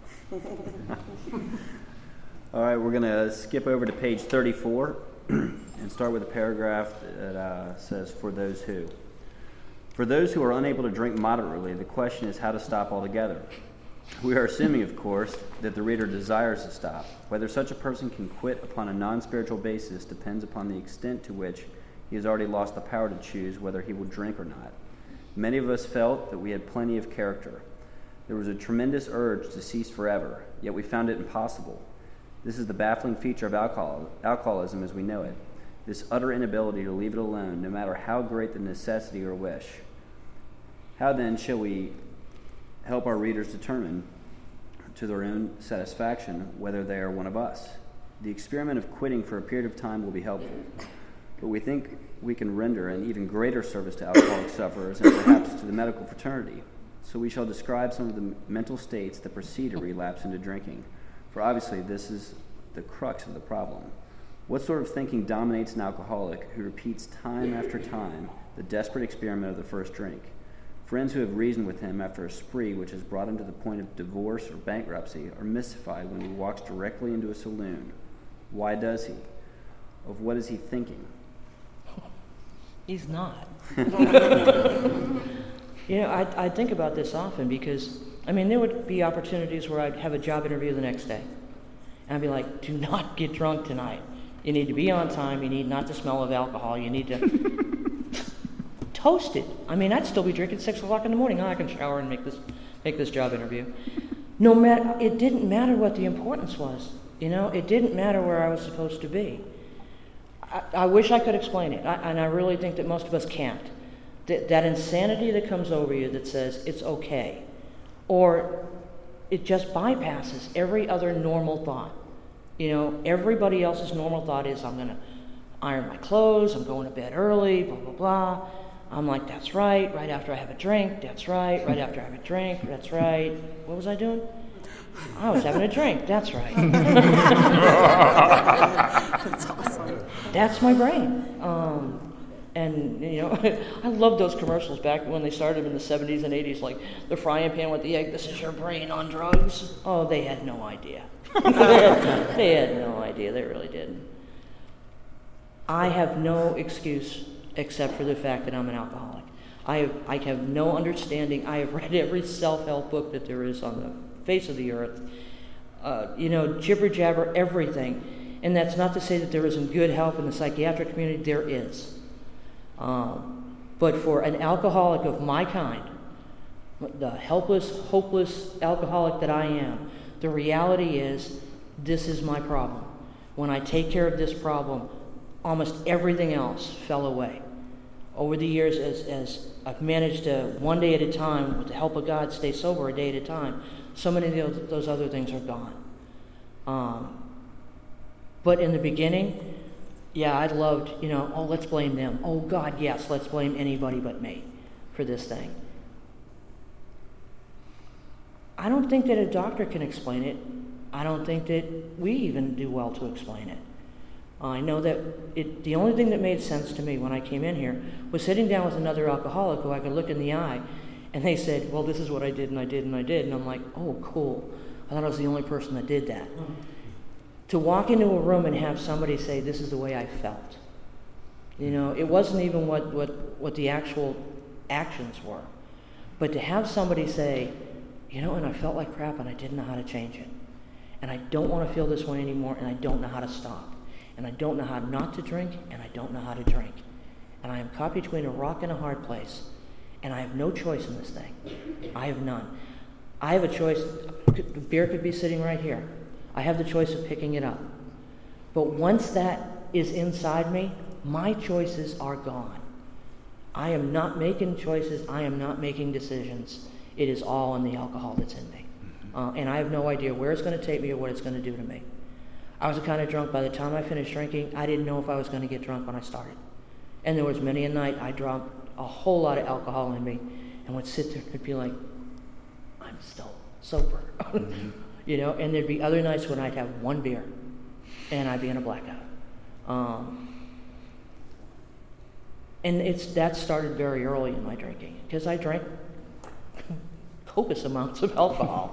All right, we're going to skip over to page 34 and start with a paragraph that says, for those who. For those who are unable to drink moderately, the question is how to stop altogether. We are assuming, of course, that the reader desires to stop. Whether such a person can quit upon a non-spiritual basis depends upon the extent to which he has already lost the power to choose whether he will drink or not. Many of us felt that we had plenty of character. There was a tremendous urge to cease forever, yet we found it impossible. This is the baffling feature of alcoholism as we know it, this utter inability to leave it alone, no matter how great the necessity or wish. How then shall we help our readers determine to their own satisfaction whether they are one of us? The experiment of quitting for a period of time will be helpful, but we think we can render an even greater service to alcoholic sufferers and perhaps to the medical fraternity. So we shall describe some of the mental states that precede a relapse into drinking, for obviously this is the crux of the problem. What sort of thinking dominates an alcoholic who repeats time after time the desperate experiment of the first drink? Friends who have reasoned with him after a spree which has brought him to the point of divorce or bankruptcy are mystified when he walks directly into a saloon. Why does he? Of what is he thinking? He's not. I think about this often because, there would be opportunities where I'd have a job interview the next day. And I'd be like, do not get drunk tonight. You need to be on time. You need not to smell of alcohol. You need to... Toasted. I'd still be drinking 6 o'clock in the morning. I can shower and make this job interview. No matter, it didn't matter what the importance was. It didn't matter where I was supposed to be. I wish I could explain it, and I really think that most of us can't. That insanity that comes over you that says it's okay, or it just bypasses every other normal thought. Everybody else's normal thought is I'm going to iron my clothes, I'm going to bed early, blah, blah, blah. I'm like, that's right after I have a drink, that's right after I have a drink, that's right. What was I doing? I was having a drink, that's right. That's awesome. That's my brain. I love those commercials back when they started in the 70s and 80s, like the frying pan with the egg, this is your brain on drugs. Oh, they had no idea. They had no idea. They really didn't. I have no excuse except for the fact that I'm an alcoholic. I have no understanding. I have read every self-help book that there is on the face of the earth. Jibber-jabber, everything. And that's not to say that there isn't good help in the psychiatric community. There is. But for an alcoholic of my kind, the helpless, hopeless alcoholic that I am, the reality is this is my problem. When I take care of this problem, almost everything else fell away. Over the years, as I've managed to, one day at a time, with the help of God, stay sober a day at a time, so many of those other things are gone. But in the beginning, yeah, I loved, let's blame them. Oh, God, yes, let's blame anybody but me for this thing. I don't think that a doctor can explain it. I don't think that we even do well to explain it. I know that the only thing that made sense to me when I came in here was sitting down with another alcoholic who I could look in the eye, and they said, well, this is what I did, and I did, and I did. And I'm like, oh, cool. I thought I was the only person that did that. To walk into a room and have somebody say, this is the way I felt. It wasn't even what the actual actions were. But to have somebody say, and I felt like crap and I didn't know how to change it. And I don't want to feel this way anymore, and I don't know how to stop. And I don't know how not to drink, and I don't know how to drink. And I am caught between a rock and a hard place. And I have no choice in this thing. I have none. I have a choice. The beer could be sitting right here. I have the choice of picking it up. But once that is inside me, my choices are gone. I am not making choices. I am not making decisions. It is all in the alcohol that's in me. And I have no idea where it's going to take me or what it's going to do to me. I was the kind of drunk, by the time I finished drinking, I didn't know if I was going to get drunk when I started. And there was many a night I drank a whole lot of alcohol in me and would sit there and be like, I'm still sober. And there'd be other nights when I'd have one beer and I'd be in a blackout. And that started very early in my drinking because I drank copious amounts of alcohol.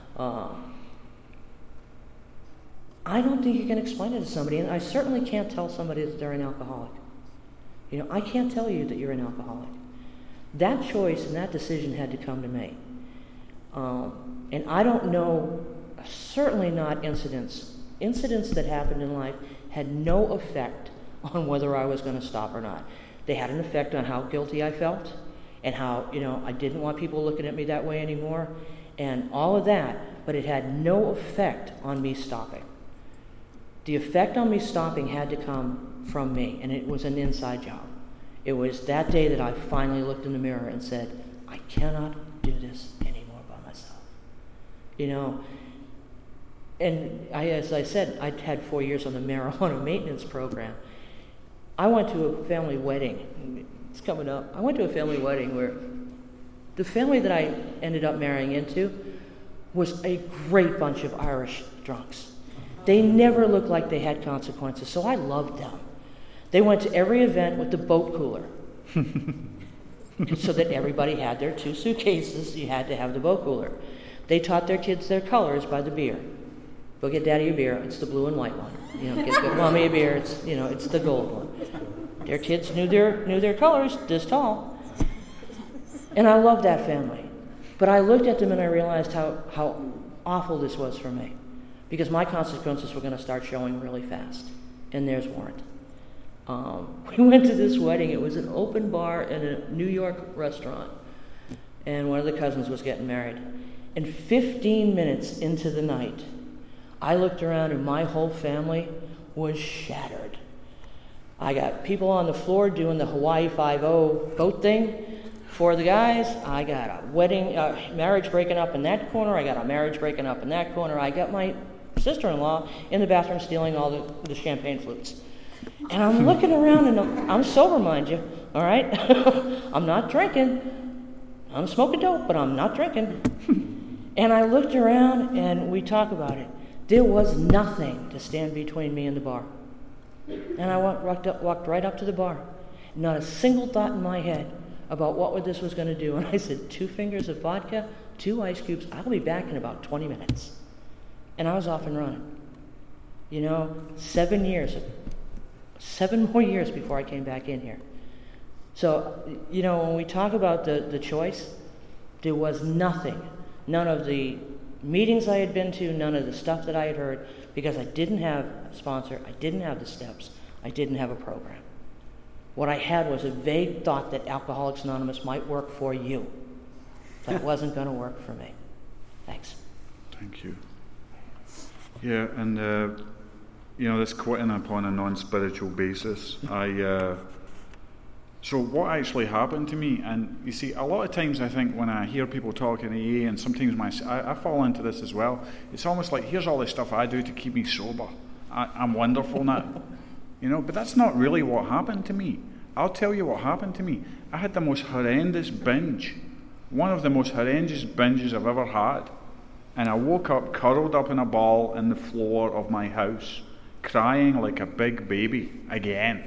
I don't think you can explain it to somebody, and I certainly can't tell somebody that they're an alcoholic. I can't tell you that you're an alcoholic. That choice and that decision had to come to me. And I don't know, certainly not incidents. Incidents that happened in life had no effect on whether I was going to stop or not. They had an effect on how guilty I felt and how, I didn't want people looking at me that way anymore and all of that, but it had no effect on me stopping. The effect on me stopping had to come from me, and it was an inside job. It was that day that I finally looked in the mirror and said, I cannot do this anymore by myself. And as I said, I'd had 4 years on the marijuana maintenance program. I went to a family wedding. It's coming up. I went to a family wedding where the family that I ended up marrying into was a great bunch of Irish drunks. They never looked like they had consequences, so I loved them. They went to every event with the boat cooler so that everybody had their 2 suitcases. You had to have the boat cooler. They taught their kids their colors by the beer. Go get daddy a beer. It's the blue and white one. Get mommy a beer. It's the gold one. Their kids knew their colors this tall. And I loved that family. But I looked at them and I realized how awful this was for me. Because my consequences were going to start showing really fast, and theirs weren't. We went to this wedding. It was an open bar in a New York restaurant, and one of the cousins was getting married. And 15 minutes into the night, I looked around, and my whole family was shattered. I got people on the floor doing the Hawaii Five-0 boat thing for the guys. I got a wedding, marriage breaking up in that corner. I got a marriage breaking up in that corner. I got my sister-in-law in the bathroom stealing all the champagne flutes. And I'm looking around, and I'm sober, mind you, all right? I'm not drinking. I'm smoking dope, but I'm not drinking. And I looked around, and we talked about it. There was nothing to stand between me and the bar. And I walked right up to the bar. Not a single thought in my head about what this was going to do. And I said, 2 fingers of vodka, 2 ice cubes. I'll be back in about 20 minutes. and I was off and running. 7 years, 7 more years before I came back in here. So, when we talk about the choice, there was nothing, none of the meetings I had been to, none of the stuff that I had heard, because I didn't have a sponsor, I didn't have the steps, I didn't have a program. What I had was a vague thought that Alcoholics Anonymous might work for you. That wasn't going to work for me. Thanks. Thank you. Yeah, and this quitting upon a non-spiritual basis, so what actually happened to me, and you see, a lot of times I think when I hear people talk in AA, and sometimes I fall into this as well, it's almost like, here's all the stuff I do to keep me sober. I'm wonderful now. But that's not really what happened to me. I'll tell you what happened to me. I had the most horrendous binge. One of the most horrendous binges I've ever had. And I woke up curled up in a ball in the floor of my house, crying like a big baby again.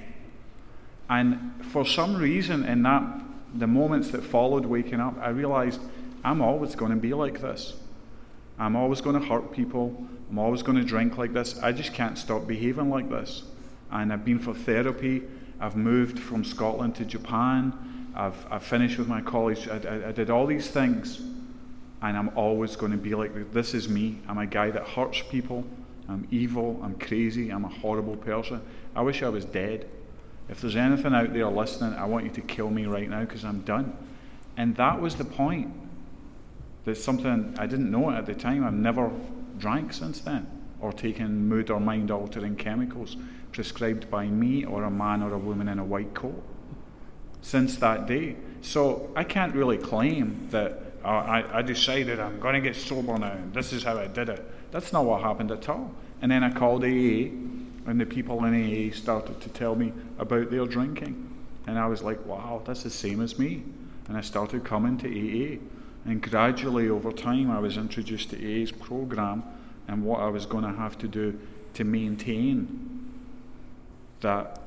And for some reason in the moments that followed waking up, I realized I'm always going to be like this. I'm always going to hurt people. I'm always going to drink like this. I just can't stop behaving like this. And I've been for therapy. I've moved from Scotland to Japan. I've finished with my college. I did all these things. And I'm always going to be like this. This is me. I'm a guy that hurts people. I'm evil. I'm crazy. I'm a horrible person. I wish I was dead. If there's anything out there listening, I want you to kill me right now because I'm done. And that was the point. There's something, I didn't know it at the time. I've never drank since then or taken mood or mind altering chemicals prescribed by me or a man or a woman in a white coat since that day. So I can't really claim that I decided I'm going to get sober now and this is how I did it. That's not what happened at all. And then I called AA, and the people in AA started to tell me about their drinking. And I was like, wow, that's the same as me. And I started coming to AA. And gradually over time I was introduced to AA's program and what I was going to have to do to maintain that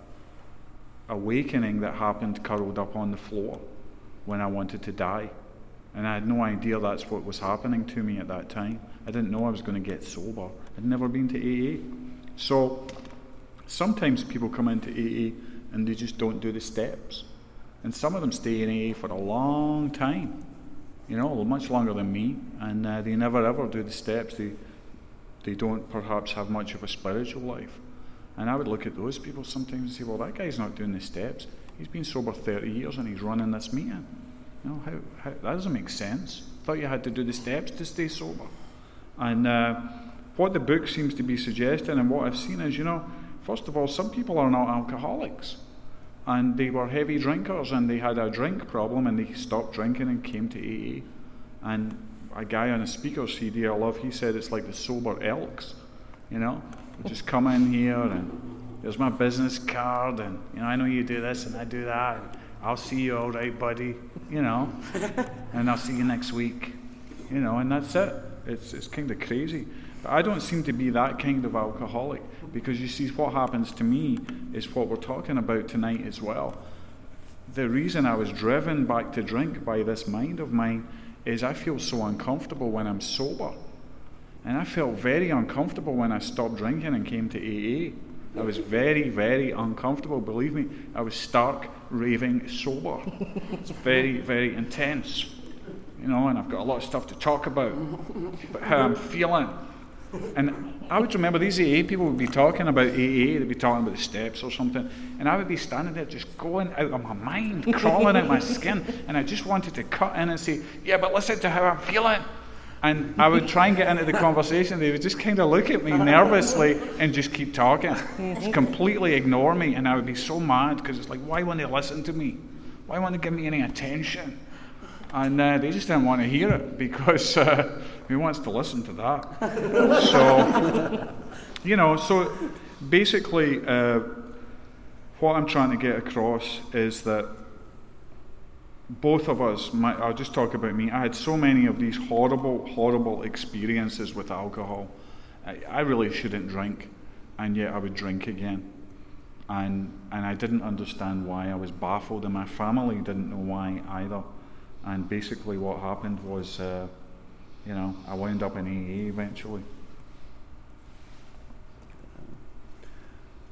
awakening that happened curled up on the floor when I wanted to die. And I had no idea that's what was happening to me at that time. I didn't know I was going to get sober. I'd never been to AA. So sometimes people come into AA and they just don't do the steps. And some of them stay in AA for a long time, much longer than me, and they never ever do the steps. They don't perhaps have much of a spiritual life. And I would look at those people sometimes and say, well, that guy's not doing the steps. He's been sober 30 years and he's running this meeting. How that doesn't make sense. I thought you had to do the steps to stay sober. And what the book seems to be suggesting and what I've seen is, first of all, some people are not alcoholics. And they were heavy drinkers and they had a drink problem and they stopped drinking and came to AA. And a guy on a speaker CD I love, he said it's like the sober Elks. They just come in here and there's my business card and, I know you do this and I do that. And I'll see you all right, buddy, and I'll see you next week, and that's it. It's kind of crazy. But I don't seem to be that kind of alcoholic, because you see, what happens to me is what we're talking about tonight as well. The reason I was driven back to drink by this mind of mine is I feel so uncomfortable when I'm sober. And I felt very uncomfortable when I stopped drinking and came to AA. I was very, very uncomfortable. Believe me, I was stark, raving sober. It's very, very intense. And I've got a lot of stuff to talk about how I'm feeling. And I would remember these AA people would be talking about AA, they'd be talking about the steps or something, and I would be standing there just going out of my mind, crawling out my skin, and I just wanted to cut in and say, yeah, but listen to how I'm feeling. And I would try and get into the conversation. They would just kind of look at me nervously and just keep talking. Just completely ignore me. And I would be so mad because it's like, why won't they listen to me? Why won't they give me any attention? And they just didn't want to hear it because who wants to listen to that? So basically what I'm trying to get across is that both of us, I'll just talk about me, I had so many of these horrible, horrible experiences with alcohol. I really shouldn't drink, and yet I would drink again. And I didn't understand why. I was baffled, and my family didn't know why either. And basically what happened was, I wound up in AA eventually.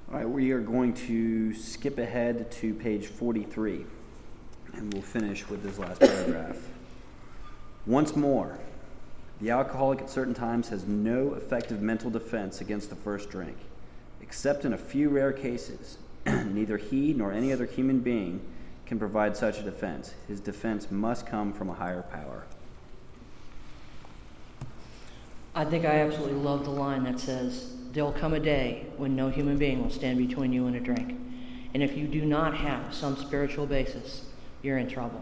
All right, we are going to skip ahead to page 43, and we'll finish with this last paragraph. Once more, the alcoholic at certain times has no effective mental defense against the first drink. Except in a few rare cases, neither he nor any other human being can provide such a defense. His defense must come from a higher power. I think I absolutely love the line that says, "There'll come a day when no human being will stand between you and a drink." And if you do not have some spiritual basis, you're in trouble.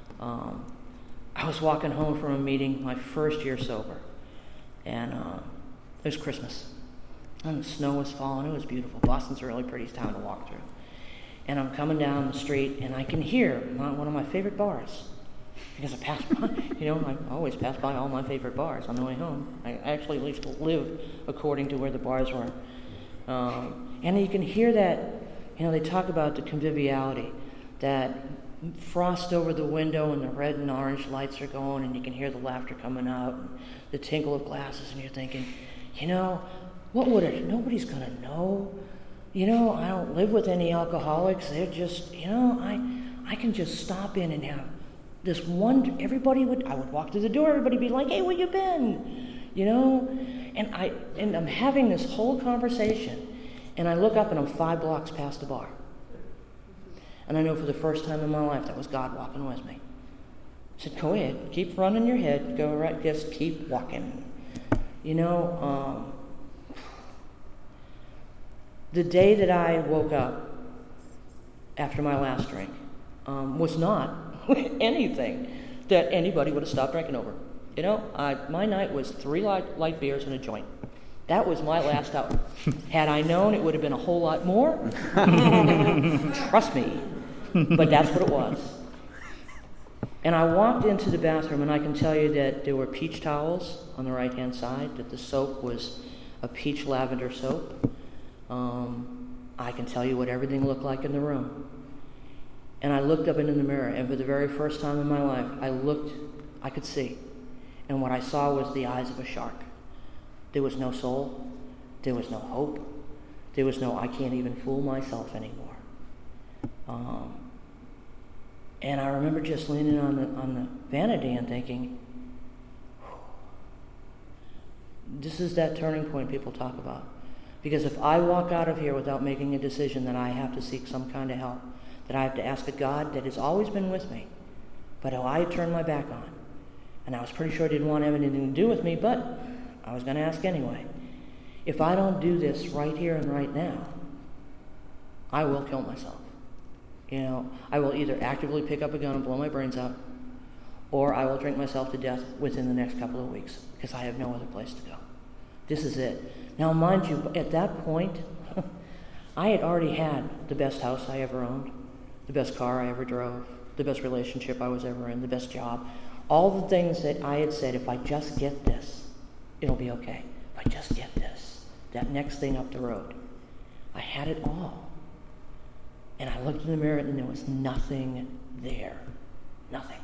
I was walking home from a meeting my first year sober, and it was Christmas. And the snow was falling. It was beautiful. Boston's a really pretty town to walk through. And I'm coming down the street, and I can hear one of my favorite bars. Because I pass by, I always pass by all my favorite bars on the way home. I actually at least live according to where the bars were. And you can hear that, they talk about the conviviality, that frost over the window and the red and orange lights are going, and you can hear the laughter coming out, and the tinkle of glasses, and you're thinking, what would it? Nobody's going to know. I don't live with any alcoholics. They're just, I can just stop in and have this one, I would walk through the door, everybody would be like, "Hey, where you been?" And I'm having this whole conversation, and I look up and I'm 5 blocks past the bar. And I know for the first time in my life that was God walking with me. I said, "Go ahead, keep running your head, go right, just keep walking." The day that I woke up after my last drink was not anything that anybody would have stopped drinking over. My night was 3 light beers and a joint. That was my last hour. Had I known, it would have been a whole lot more. Trust me. But that's what it was. And I walked into the bathroom, and I can tell you that there were peach towels on the right-hand side, that the soap was a peach lavender soap. I can tell you what everything looked like in the room. And I looked up into the mirror, and for the very first time in my life, I could see. And what I saw was the eyes of a shark. There was no soul. There was no hope. There was no, I can't even fool myself anymore. And I remember just leaning on the vanity and thinking, this is that turning point people talk about. Because if I walk out of here without making a decision that I have to seek some kind of help, that I have to ask a God that has always been with me, but who I had turned my back on, and I was pretty sure didn't want to have anything to do with me, but I was going to ask anyway. If I don't do this right here and right now, I will kill myself. I will either actively pick up a gun and blow my brains out, or I will drink myself to death within the next couple of weeks, because I have no other place to go. This is it. Now, mind you, at that point, I had already had the best house I ever owned, the best car I ever drove, the best relationship I was ever in, the best job. All the things that I had said, if I just get this, it'll be okay. If I just get this, that next thing up the road. I had it all. And I looked in the mirror, and there was nothing there. Nothing.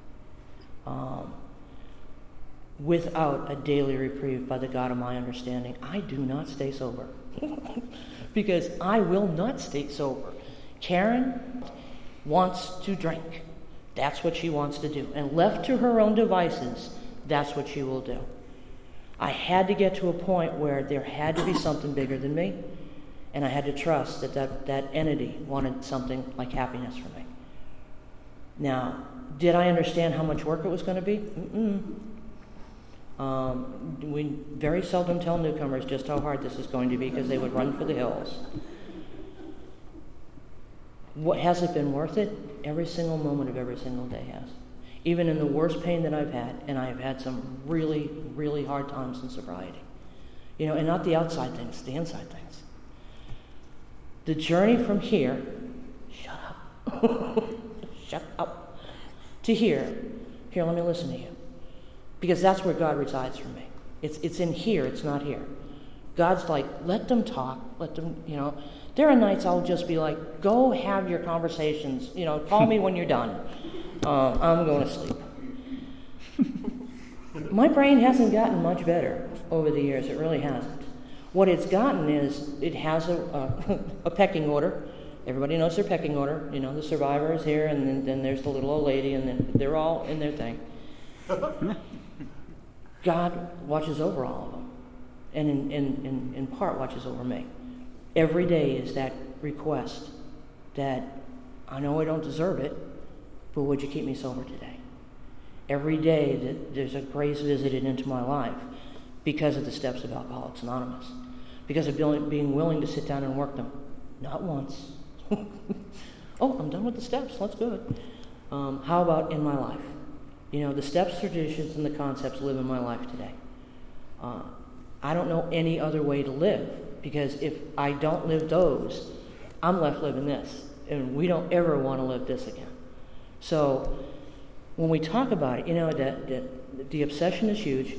Without a daily reprieve by the God of my understanding, I do not stay sober. Because I will not stay sober. Karen wants to drink. That's what she wants to do. And left to her own devices, that's what she will do. I had to get to a point where there had to be something bigger than me, and I had to trust that entity wanted something like happiness for me. Now, did I understand how much work it was going to be? We very seldom tell newcomers just how hard this is going to be, because they would run for the hills. What has it been worth it? Every single moment of every single day has. Even in the worst pain that I've had, and I have had some really, really hard times in sobriety. And not the outside things, the inside things. The journey from here, shut up, to here, let me listen to you. Because that's where God resides for me. It's in here, it's not here. God's like, let them talk, let them, There are nights I'll just be like, go have your conversations, call me when you're done. I'm going to sleep. My brain hasn't gotten much better over the years, it really hasn't. What it's gotten is it has a pecking order. Everybody knows their pecking order. You know, the survivor is here, and then there's the little old lady, and then they're all in their thing. God watches over all of them, and in part watches over me. Every day is that request that I know I don't deserve it, but would you keep me sober today? Every day that there's a grace visited into my life because of the steps of Alcoholics Anonymous, because of being willing to sit down and work them. Not once. Oh, I'm done with the steps. That's good. How about in my life? You know, the steps, traditions, and the concepts live in my life today. I don't know any other way to live, because if I don't live those, I'm left living this. And we don't ever want to live this again. So when we talk about it, you know, the obsession is huge.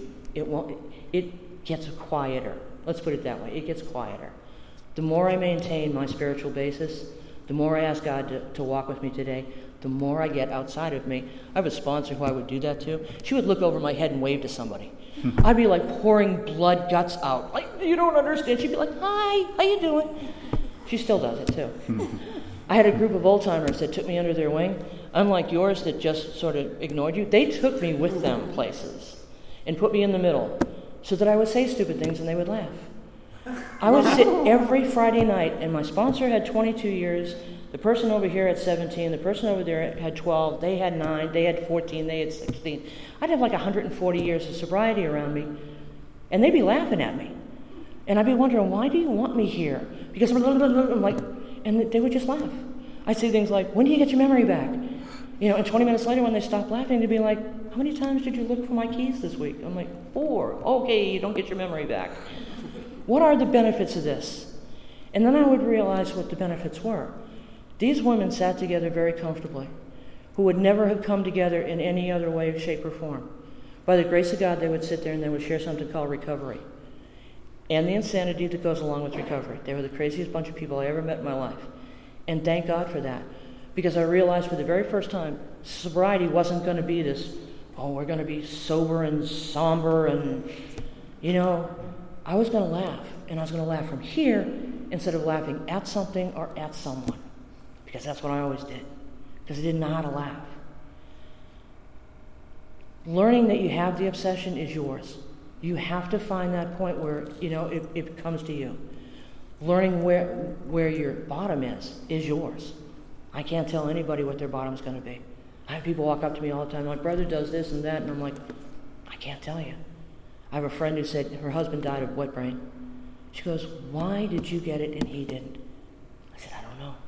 It gets quieter. Let's put it that way. It gets quieter. The more I maintain my spiritual basis, the more I ask God to walk with me today, the more I get outside of me. I have a sponsor who I would do that to. She would look over my head and wave to somebody. I'd be like pouring blood guts out. Like, you don't understand. She'd be like, hi, how you doing? She still does it too. I had a group of old-timers that took me under their wing. Unlike yours that just sort of ignored you, they took me with them places and put me in the middle so that I would say stupid things and they would laugh. I would sit every Friday night, and my sponsor had 22 years, the person over here had 17, the person over there had 12, they had 9, they had 14, they had 16. I'd have like 140 years of sobriety around me, and they'd be laughing at me. And I'd be wondering, why do you want me here? Because I'm like, and they would just laugh. I'd say things like, when do you get your memory back? You know, and 20 minutes later when they stopped laughing, they'd be like, how many times did you look for my keys this week? I'm like, 4. Okay, you don't get your memory back. What are the benefits of this? And then I would realize what the benefits were. These women sat together very comfortably, who would never have come together in any other way, shape, or form. By the grace of God, they would sit there and they would share something called recovery and the insanity that goes along with recovery. They were the craziest bunch of people I ever met in my life. And thank God for that, because I realized for the very first time, sobriety wasn't going to be this, oh, we're going to be sober and somber and, you know, I was going to laugh, and I was going to laugh from here instead of laughing at something or at someone, because that's what I always did, because I didn't know how to laugh. Learning that you have the obsession is yours. You have to find that point where, you know, it comes to you. Learning where your bottom is yours. I can't tell anybody what their bottom's going to be. I have people walk up to me all the time, my brother does this and that, and I'm like, I can't tell you. I have a friend who said her husband died of wet brain. She goes, why did you get it and he didn't? I said, I don't know.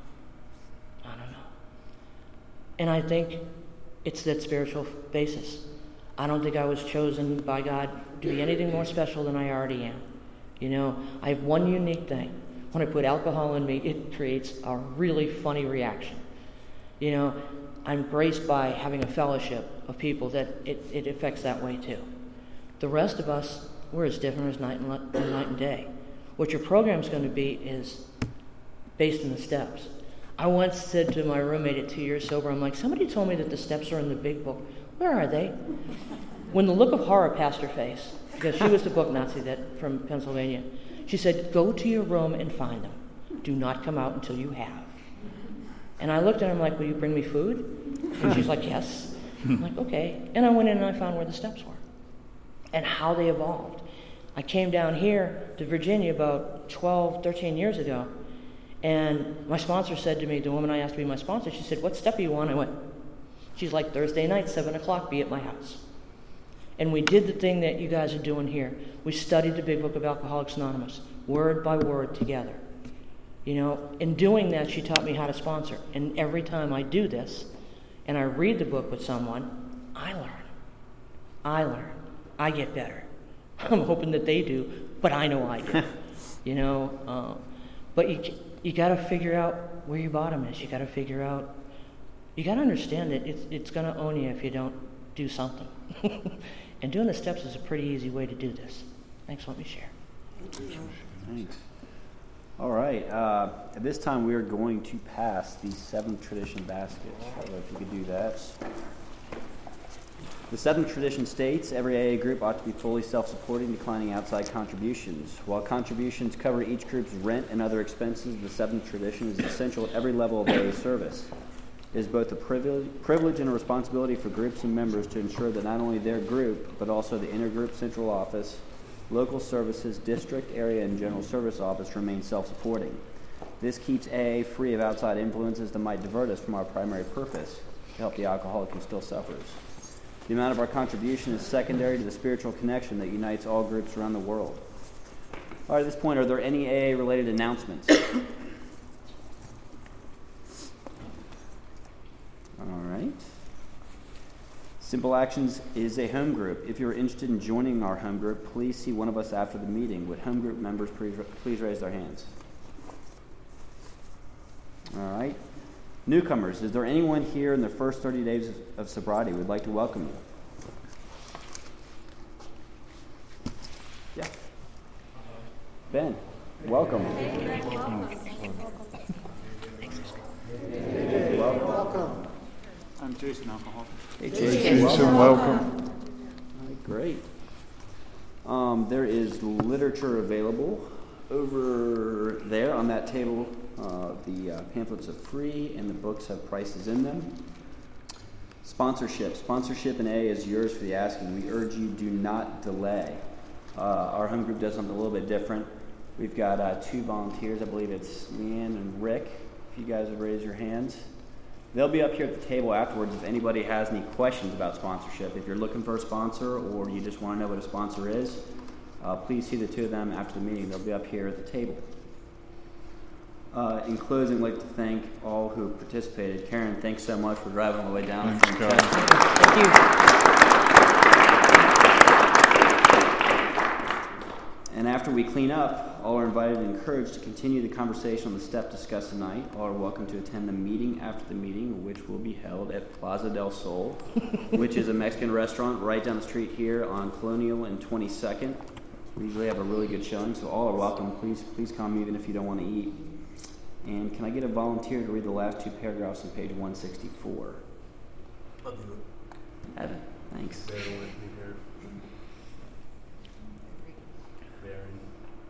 And I think it's that spiritual basis. I don't think I was chosen by God to be anything more special than I already am. You know, I have one unique thing. When I put alcohol in me, it creates a really funny reaction. You know, I'm graced by having a fellowship of people that it affects that way too. The rest of us, we're as different as night and day. What your program's going to be is based on the steps. I once said to my roommate at 2 years sober, I'm like, somebody told me that the steps are in the big book. Where are they? When the look of horror passed her face, because she was the book Nazi from Pennsylvania, she said, go to your room and find them. Do not come out until you have. And I looked at her and I'm like, will you bring me food? And she's like, yes. I'm like, okay. And I went in and I found where the steps were and how they evolved. I came down here to Virginia about 12, 13 years ago, and my sponsor said to me, the woman I asked to be my sponsor, she said, what step are you on? I went, she's like, Thursday night, 7 o'clock, be at my house. And we did the thing that you guys are doing here. We studied the Big Book of Alcoholics Anonymous, word by word together. You know, in doing that, she taught me how to sponsor. And every time I do this, and I read the book with someone, I learn. I get better. I'm hoping that they do, but I know I do. You know, but you got to figure out where your bottom is. You got to figure out. You got to understand that it's going to own you if you don't do something. And doing the steps is a pretty easy way to do this. Thanks for letting me share. Thanks. All right. At this time, we are going to pass the 7th tradition basket. I don't know if you could do that. The seventh tradition states every AA group ought to be fully self-supporting, declining outside contributions. While contributions cover each group's rent and other expenses, the seventh tradition is essential at every level of AA service. It is both a privilege and a responsibility for groups and members to ensure that not only their group, but also the intergroup central office, local services, district, area, and general service office remain self-supporting. This keeps AA free of outside influences that might divert us from our primary purpose, to help the alcoholic who still suffers. The amount of our contribution is secondary to the spiritual connection that unites all groups around the world. All right, at this point, are there any AA-related announcements? All right. Simple Actions is a home group. If you're interested in joining our home group, please see one of us after the meeting. Would home group members please raise their hands? All right. Newcomers, is there anyone here in the first 30 days of sobriety we'd like to welcome you? Yeah. Ben, welcome. Welcome. I'm Jason, alcoholic. Hey, Jason, welcome. All right, great. There is literature available over there on that table. The pamphlets are free and the books have prices in them. Sponsorship in A is yours for the asking. We urge you, do not delay. Our home group does something a little bit different. We've got 2 volunteers. I believe it's Leanne and Rick. If you guys would raise your hands. They'll be up here at the table afterwards if anybody has any questions about sponsorship. If you're looking for a sponsor or you just want to know what a sponsor is, please see the 2 of them after the meeting. They'll be up here at the table. In closing, I'd like to thank all who participated. Karen, thanks so much for driving all the way down. Thanks, from Scott. Thank you. And after we clean up, all are invited and encouraged to continue the conversation on the step discussed tonight. All are welcome to attend the meeting after the meeting, which will be held at Plaza del Sol, which is a Mexican restaurant right down the street here on Colonial and 22nd. We usually have a really good showing, so all are welcome. Please come even if you don't want to eat. And can I get a volunteer to read the last 2 paragraphs on page 164? I'll do it. Evan, thanks. Bear with me here. Bearing.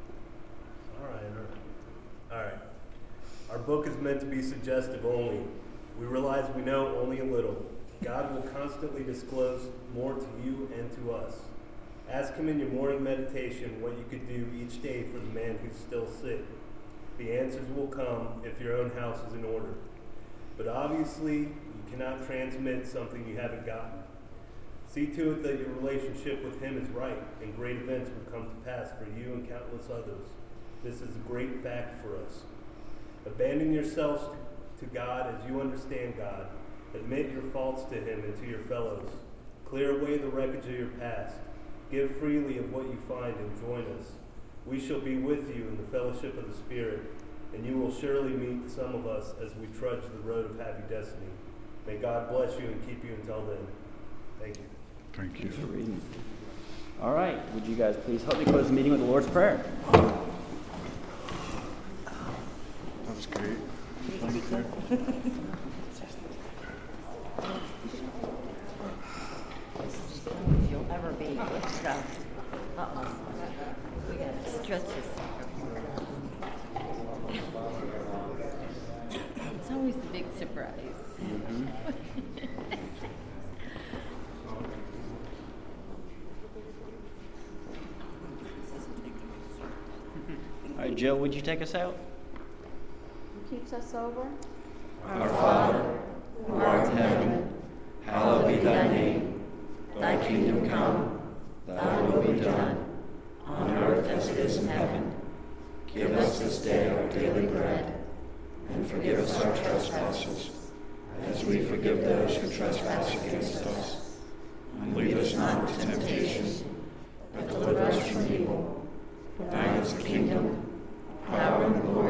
All right. Our book is meant to be suggestive only. We realize we know only a little. God will constantly disclose more to you and to us. Ask Him in your morning meditation what you could do each day for the man who's still sick. The answers will come if your own house is in order. But obviously, you cannot transmit something you haven't gotten. See to it that your relationship with Him is right, and great events will come to pass for you and countless others. This is a great fact for us. Abandon yourselves to God as you understand God. Admit your faults to Him and to your fellows. Clear away the wreckage of your past. Give freely of what you find and join us. We shall be with you in the fellowship of the Spirit, and you will surely meet some of us as we trudge the road of happy destiny. May God bless you and keep you until then. Thank you. Thank you. Thanks for reading. All right, would you guys please help me close the meeting with the Lord's Prayer? That was great. Thank you. You'll ever be with stuff. Uh-oh. We gotta stretch this. It's always the big surprise. All right, Jill, would you take us out? Who keeps us sober? Our Father, who art in heaven, hallowed be thy name. Thy kingdom come, thy will be done, on earth as it is in heaven. Give us this day our daily bread, and forgive us our trespasses, as we forgive those who trespass against us. And lead us not into temptation, but deliver us from evil. For thine is the kingdom, power, and the glory